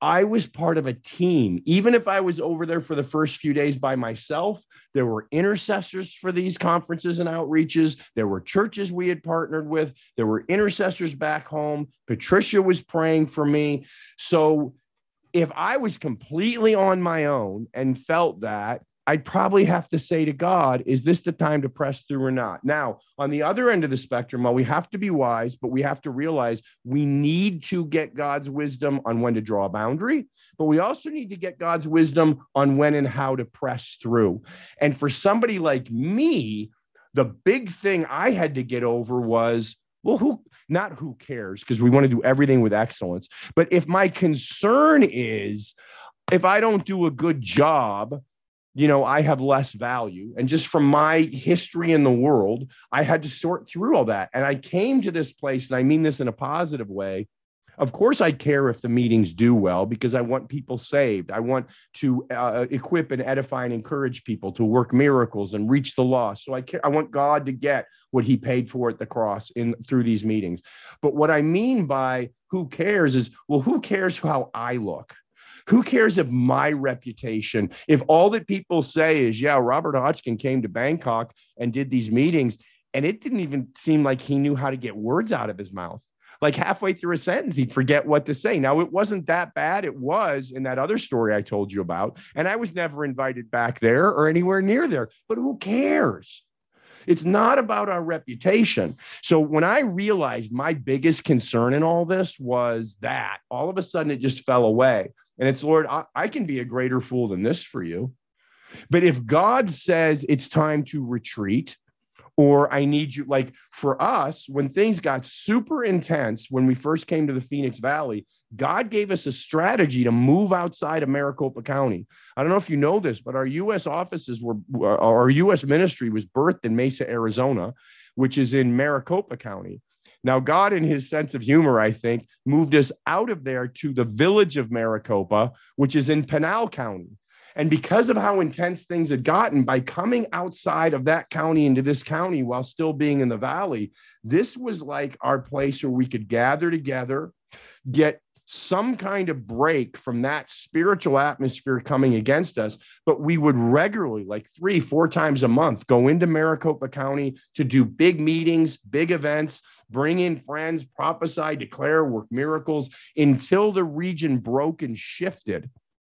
I was part of a team. Even if I was over there for the first few days by myself, there were intercessors for these conferences and outreaches. There were churches we had partnered with. There were intercessors back home. Patricia was praying for me. So if I was completely on my own and felt that, I'd probably have to say to God, is this the time to press through or not? Now, on the other end of the spectrum, while we have to be wise, but we have to realize we need to get God's wisdom on when to draw a boundary, but we also need to get God's wisdom on when and how to press through. And for somebody like me, the big thing I had to get over was, well, who, not who cares, because we want to do everything with excellence. But if my concern is, if I don't do a good job, you know, I have less value. And just from my history in the world, I had to sort through all that. And I came to this place, and I mean this in a positive way. Of course, I care if the meetings do well, because I want people saved. I want to uh, equip and edify and encourage people to work miracles and reach the lost. So I care, I want God to get what he paid for at the cross in through these meetings. But what I mean by who cares is, well, who cares how I look? Who cares if my reputation, if all that people say is, yeah, Robert Hotchkin came to Bangkok and did these meetings, and it didn't even seem like he knew how to get words out of his mouth. Like halfway through a sentence, he'd forget what to say. Now, it wasn't that bad. It was in that other story I told you about. And I was never invited back there or anywhere near there. But who cares? It's not about our reputation. So when I realized my biggest concern in all this was that, all of a sudden it just fell away. And it's, Lord, I, I can be a greater fool than this for you. But if God says it's time to retreat, or I need you, like for us, when things got super intense, when we first came to the Phoenix Valley, God gave us a strategy to move outside of Maricopa County. I don't know if you know this, but our U S offices were, our U S ministry was birthed in Mesa, Arizona, which is in Maricopa County. Now, God, in his sense of humor, I think, moved us out of there to the village of Maricopa, which is in Pinal County. And because of how intense things had gotten, by coming outside of that county into this county while still being in the valley, this was like our place where we could gather together, get some kind of break from that spiritual atmosphere coming against us. But we would regularly, like three, four times a month, go into Maricopa County to do big meetings, big events, bring in friends, prophesy, declare, work miracles until the region broke and shifted.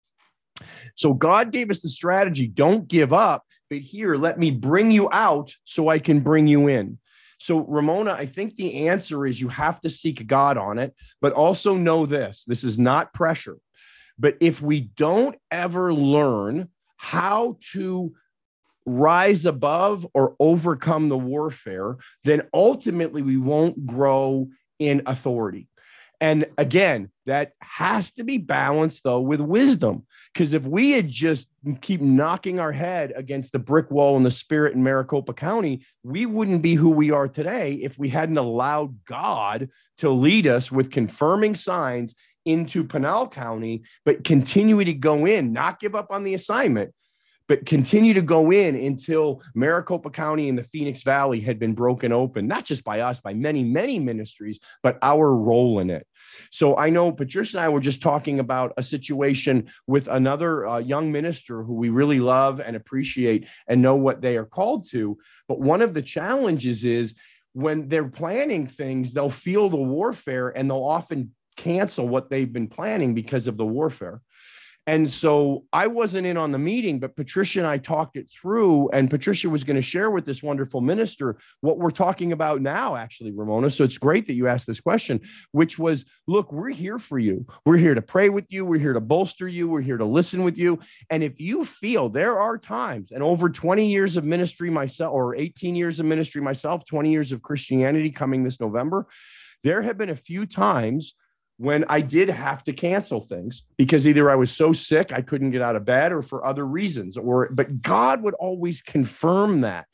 So God gave us the strategy, don't give up, but here, let me bring you out so I can bring you in. So Ramona, I think the answer is you have to seek God on it, but also know this, this is not pressure. But if we don't ever learn how to rise above or overcome the warfare, then ultimately we won't grow in authority. And again, that has to be balanced, though, with wisdom. Because if we had just keep knocking our head against the brick wall in the spirit in Maricopa County, we wouldn't be who we are today if we hadn't allowed God to lead us with confirming signs into Pinal County, but continue to go in, not give up on the assignment, but continue to go in until Maricopa County and the Phoenix Valley had been broken open, not just by us, by many, many ministries, but our role in it. So I know Patricia and I were just talking about a situation with another uh, young minister who we really love and appreciate and know what they are called to. But one of the challenges is when they're planning things, they'll feel the warfare and they'll often cancel what they've been planning because of the warfare. And so I wasn't in on the meeting, but Patricia and I talked it through, and Patricia was going to share with this wonderful minister what we're talking about now, actually, Ramona. So it's great that you asked this question, which was, look, we're here for you. We're here to pray with you. We're here to bolster you. We're here to listen with you. And if you feel there are times, and over twenty years of ministry myself, or eighteen years of ministry myself, twenty years of Christianity coming this November, there have been a few times when I did have to cancel things because either I was so sick I couldn't get out of bed or for other reasons, or but God would always confirm that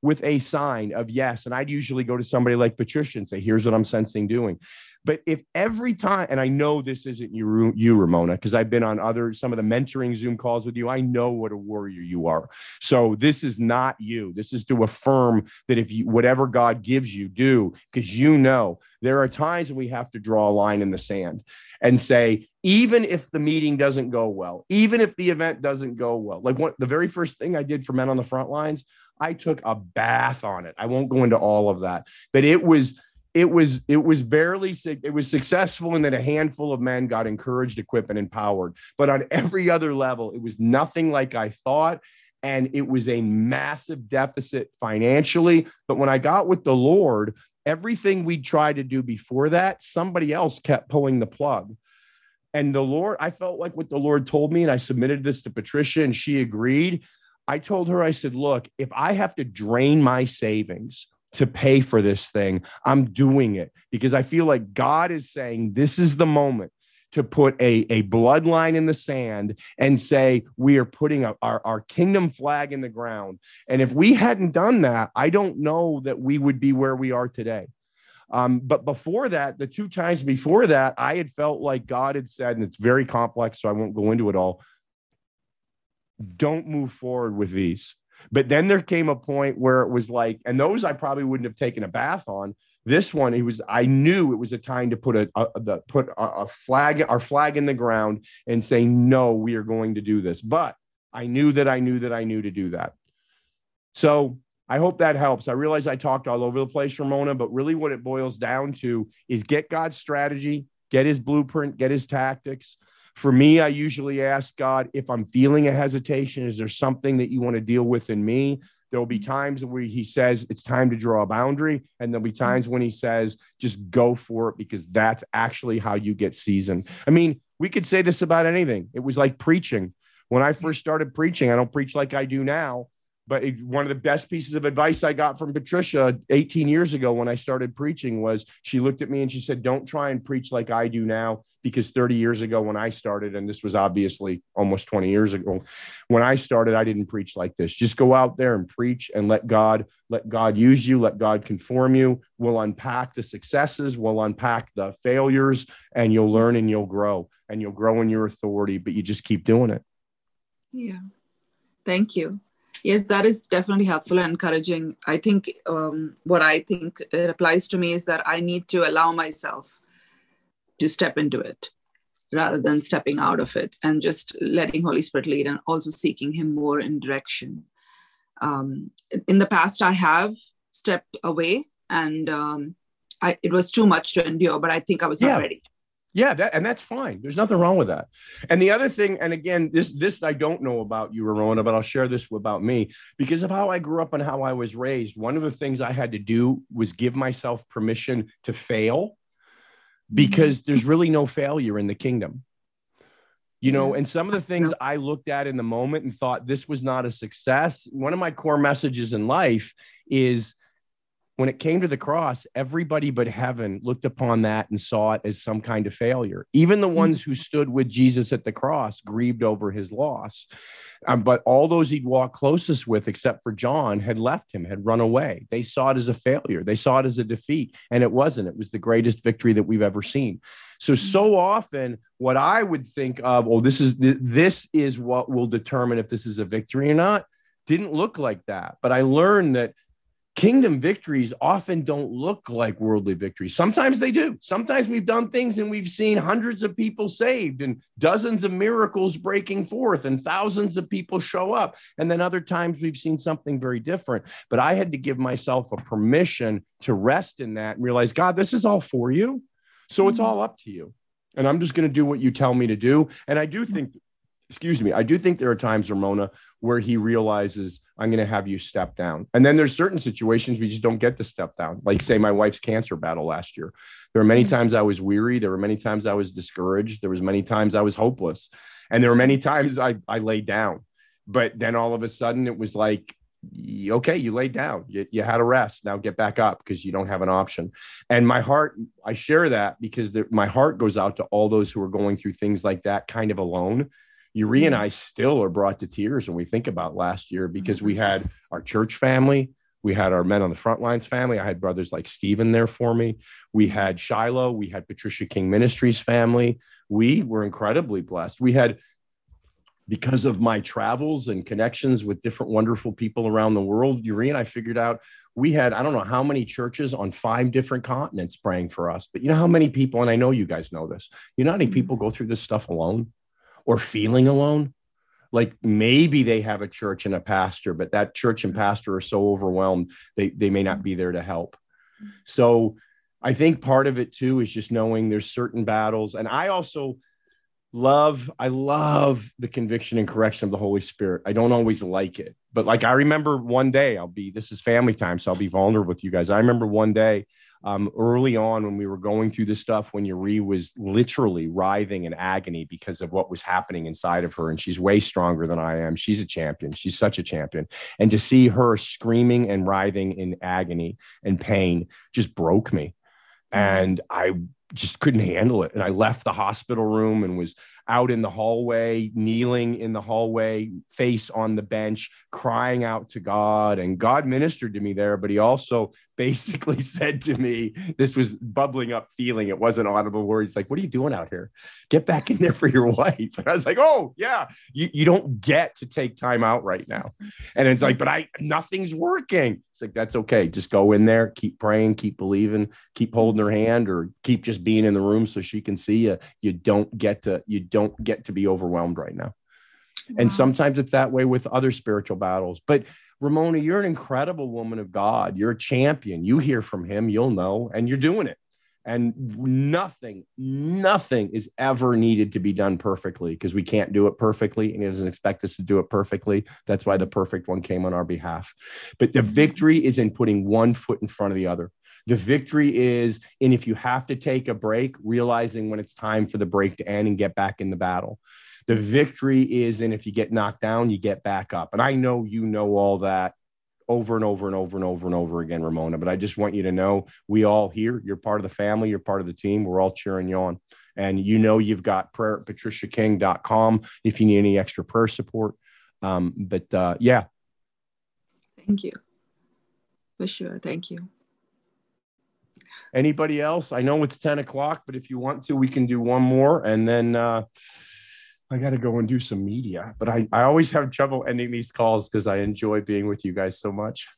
with a sign of yes. And I'd usually go to somebody like Patricia and say, here's what I'm sensing doing. But if every time, and I know this isn't you, you Ramona, because I've been on other, some of the mentoring Zoom calls with you, I know what a warrior you are. So this is not you. This is to affirm that if you, whatever God gives you, do, because you know there are times when we have to draw a line in the sand and say, even if the meeting doesn't go well, even if the event doesn't go well, like what the very first thing I did for Men on the Front Lines, I took a bath on it. I won't go into all of that, but it was, it was, it was barely, it was successful in that a handful of men got encouraged, equipped, and empowered. But on every other level, it was nothing like I thought. And it was a massive deficit financially. But when I got with the Lord, everything we tried to do before that, somebody else kept pulling the plug. And the Lord, I felt like what the Lord told me, and I submitted this to Patricia and she agreed. I told her, I said, look, if I have to drain my savings to pay for this thing, I'm doing it because I feel like God is saying this is the moment to put a, a bloodline in the sand and say, we are putting a, our, our kingdom flag in the ground. And if we hadn't done that, I don't know that we would be where we are today. Um, but before that, the two times before that, I had felt like God had said, and it's very complex, so I won't go into it all, don't move forward with these. But then there came a point where it was like, and those I probably wouldn't have taken a bath on. This one, it was, I knew it was a time to put a, a the put a, a flag, our flag in the ground and say, no, we are going to do this. But I knew that I knew that I knew to do that. So I hope that helps. I realize I talked all over the place, Ramona, but really what it boils down to is get God's strategy, get his blueprint, get his tactics. For me, I usually ask God, if I'm feeling a hesitation, is there something that you want to deal with in me? There'll be times where he says it's time to draw a boundary. And there'll be times when he says, just go for it, because that's actually how you get seasoned. I mean, we could say this about anything. It was like preaching. When I first started preaching, I don't preach like I do now. But it, one of the best pieces of advice I got from Patricia eighteen years ago when I started preaching was she looked at me and she said, don't try and preach like I do now, because thirty years ago when I started, and this was obviously almost twenty years ago, when I started, I didn't preach like this. Just go out there and preach and let God, let God use you, let God conform you. We'll unpack the successes, we'll unpack the failures, and you'll learn and you'll grow, and you'll grow in your authority, but you just keep doing it.
Yeah. Thank you. Yes, that is definitely helpful and encouraging. I think um, what I think it applies to me is that I need to allow myself to step into it rather than stepping out of it, and just letting Holy Spirit lead and also seeking him more in direction. Um, in the past, I have stepped away and um, I, it was too much to endure, but I think I was not
yeah.
ready.
Yeah, that, and that's fine. There's nothing wrong with that. And the other thing, and again, this this I don't know about you, Ramona, but I'll share this about me because of how I grew up and how I was raised. One of the things I had to do was give myself permission to fail, because mm-hmm. there's really no failure in the kingdom. You know, yeah. and some of the things yeah. I looked at in the moment and thought this was not a success. One of my core messages in life is, when it came to the cross, everybody but heaven looked upon that and saw it as some kind of failure. Even the ones who stood with Jesus at the cross grieved over his loss. Um, but all those he'd walked closest with, except for John, had left him, had run away. They saw it as a failure. They saw it as a defeat. And it wasn't. It was the greatest victory that we've ever seen. So, so often what I would think of, oh, this is, this is what will determine if this is a victory or not, didn't look like that. But I learned that kingdom victories often don't look like worldly victories. Sometimes they do. Sometimes we've done things and we've seen hundreds of people saved and dozens of miracles breaking forth and thousands of people show up. And then other times we've seen something very different. But I had to give myself a permission to rest in that and realize, God, this is all for you. So it's all up to you. And I'm just going to do what you tell me to do. And I do think, excuse me, I do think there are times, Ramona, where he realizes, I'm going to have you step down. And then there's certain situations we just don't get to step down. Like, say, my wife's cancer battle last year. There were many mm-hmm. times I was weary. There were many times I was discouraged. There was many times I was hopeless. And there were many times I, I laid down. But then all of a sudden it was like, okay, you laid down. You, you had a rest. Now get back up, because you don't have an option. And my heart, I share that because the, my heart goes out to all those who are going through things like that kind of alone. Yuri and I still are brought to tears when we think about last year, because we had our church family, We had our Men on the Front Lines family. I had brothers like Stephen there for me. We had Shiloh. We had Patricia King Ministries family. We were incredibly blessed. We had, because of my travels and connections with different wonderful people around the world, Yuri and I figured out we had, I don't know how many churches on five different continents praying for us. But you know how many people, and I know you guys know this, you know how many people go through this stuff alone or feeling alone? Like maybe they have a church and a pastor, but that church and pastor are so overwhelmed, they, they may not be there to help. So I think part of it too is just knowing there's certain battles. And I also love, I love the conviction and correction of the Holy Spirit. I don't always like it, but like, I remember one day I'll be, this is family time, so I'll be vulnerable with you guys. I remember one day um, early on when we were going through this stuff, when Yuri was literally writhing in agony because of what was happening inside of her. And she's way stronger than I am. She's a champion. She's such a champion. And to see her screaming and writhing in agony and pain just broke me. And I just couldn't handle it. And I left the hospital room and was out in the hallway, kneeling in the hallway, face on the bench, crying out to God. And God ministered to me there, but he also basically said to me, this was bubbling up feeling. It wasn't audible words. Like, what are you doing out here? Get back in there for your wife. And I was like, oh yeah, you, you don't get to take time out right now. And it's like, but I, nothing's working. It's like, that's okay. Just go in there, keep praying, keep believing, keep holding her hand, or keep just being in the room so she can see you. You don't get to, you don't get to be overwhelmed right now. Wow. And sometimes it's that way with other spiritual battles. But Ramona, you're an incredible woman of God. You're a champion. You hear from him, you'll know, and you're doing it. And nothing, nothing is ever needed to be done perfectly, because we can't do it perfectly, and he doesn't expect us to do it perfectly. That's why the perfect one came on our behalf. But the victory is in putting one foot in front of the other. The victory is in, if you have to take a break, realizing when it's time for the break to end and get back in the battle. The victory is in, if you get knocked down, you get back up. And I know you know all that over and over and over and over and over again, Ramona, but I just want you to know we all here, you're part of the family, you're part of the team. We're all cheering you on. And you know, you've got prayer at patricia king dot com if you need any extra prayer support. Um, but uh, yeah.
Thank you. For sure. Thank you.
Anybody else? I know it's ten o'clock, but if you want to, we can do one more. And then uh, I got to go and do some media. But I, I always have trouble ending these calls because I enjoy being with you guys so much.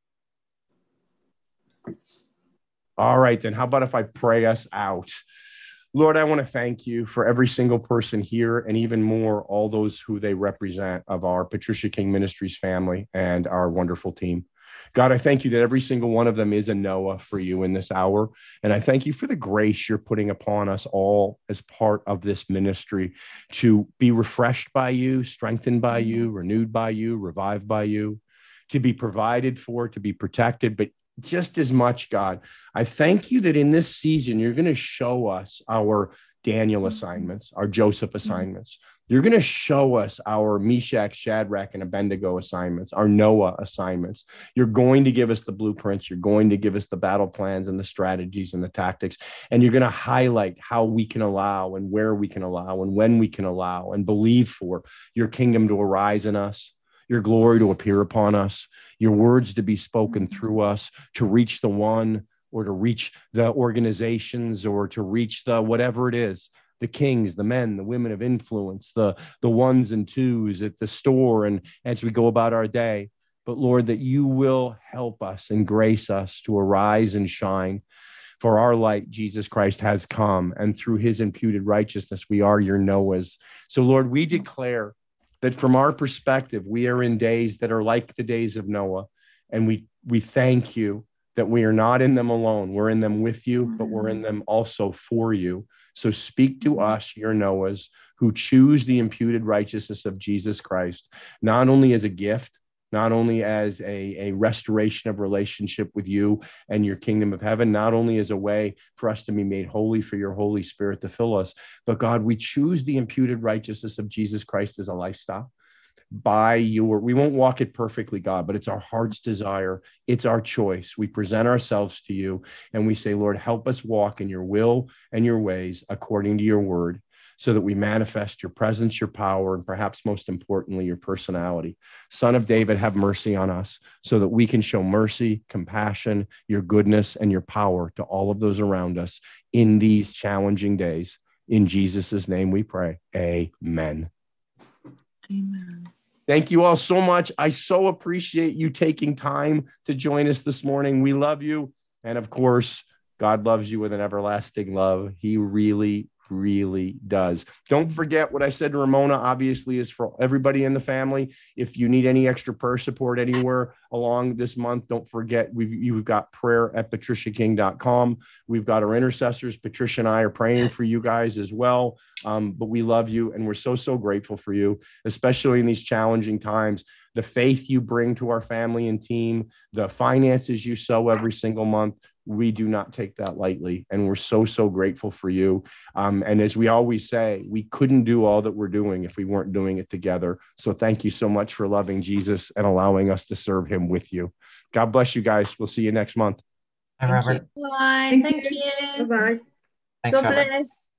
All right, then. How about if I pray us out? Lord, I want to thank you for every single person here, and even more, all those who they represent of our Patricia King Ministries family and our wonderful team. God, I thank you that every single one of them is a Noah for you in this hour. And I thank you for the grace you're putting upon us all as part of this ministry to be refreshed by you, strengthened by you, renewed by you, revived by you, to be provided for, to be protected. But just as much, God, I thank you that in this season, you're going to show us our Daniel assignments, our Joseph assignments. You're going to show us our Meshach, Shadrach, and Abednego assignments, our Noah assignments. You're going to give us the blueprints. You're going to give us the battle plans and the strategies and the tactics. And you're going to highlight how we can allow and where we can allow and when we can allow and believe for your kingdom to arise in us, your glory to appear upon us, your words to be spoken through us, to reach the one, or to reach the organizations, or to reach the whatever it is, the kings, the men, the women of influence, the, the ones and twos at the store and as we go about our day. But Lord, that you will help us and grace us to arise and shine. For our light, Jesus Christ, has come, and through his imputed righteousness, we are your Noahs. So Lord, we declare that from our perspective, we are in days that are like the days of Noah. And we, we thank you that we are not in them alone. We're in them with you, but we're in them also for you. So speak to us, your Noahs, who choose the imputed righteousness of Jesus Christ, not only as a gift, not only as a, a restoration of relationship with you and your kingdom of heaven, not only as a way for us to be made holy for your Holy Spirit to fill us, but God, we choose the imputed righteousness of Jesus Christ as a lifestyle. By your, we won't walk it perfectly, God, but it's our heart's desire. It's our choice. We present ourselves to you and we say, Lord, help us walk in your will and your ways according to your word. so that we manifest your presence, your power, and perhaps most importantly, your personality. Son of David, have mercy on us so that we can show mercy, compassion, your goodness, and your power to all of those around us in these challenging days. In Jesus' name we pray. Amen.
Amen.
Thank you all so much. I so appreciate you taking time to join us this morning. We love you. And of course, God loves you with an everlasting love. He really, really does. Don't forget what I said to Ramona, obviously, is for everybody in the family. If you need any extra prayer support anywhere along this month, don't forget, we've, you've got prayer at patricia king dot com. We've got our intercessors. Patricia and I are praying for you guys as well. Um, but we love you, and we're so, so grateful for you, especially in these challenging times. The faith you bring to our family and team, the finances you sow every single month, we do not take that lightly. And we're so, so grateful for you. Um, and as we always say, we couldn't do all that we're doing if we weren't doing it together. So thank you so much for loving Jesus and allowing us to serve him with you. God bless you guys. We'll see you next month.
Hi, Robert.
Bye.
Thank
Thank
you.
you.
Bye-bye.
Thanks,
God
Robert.
bless.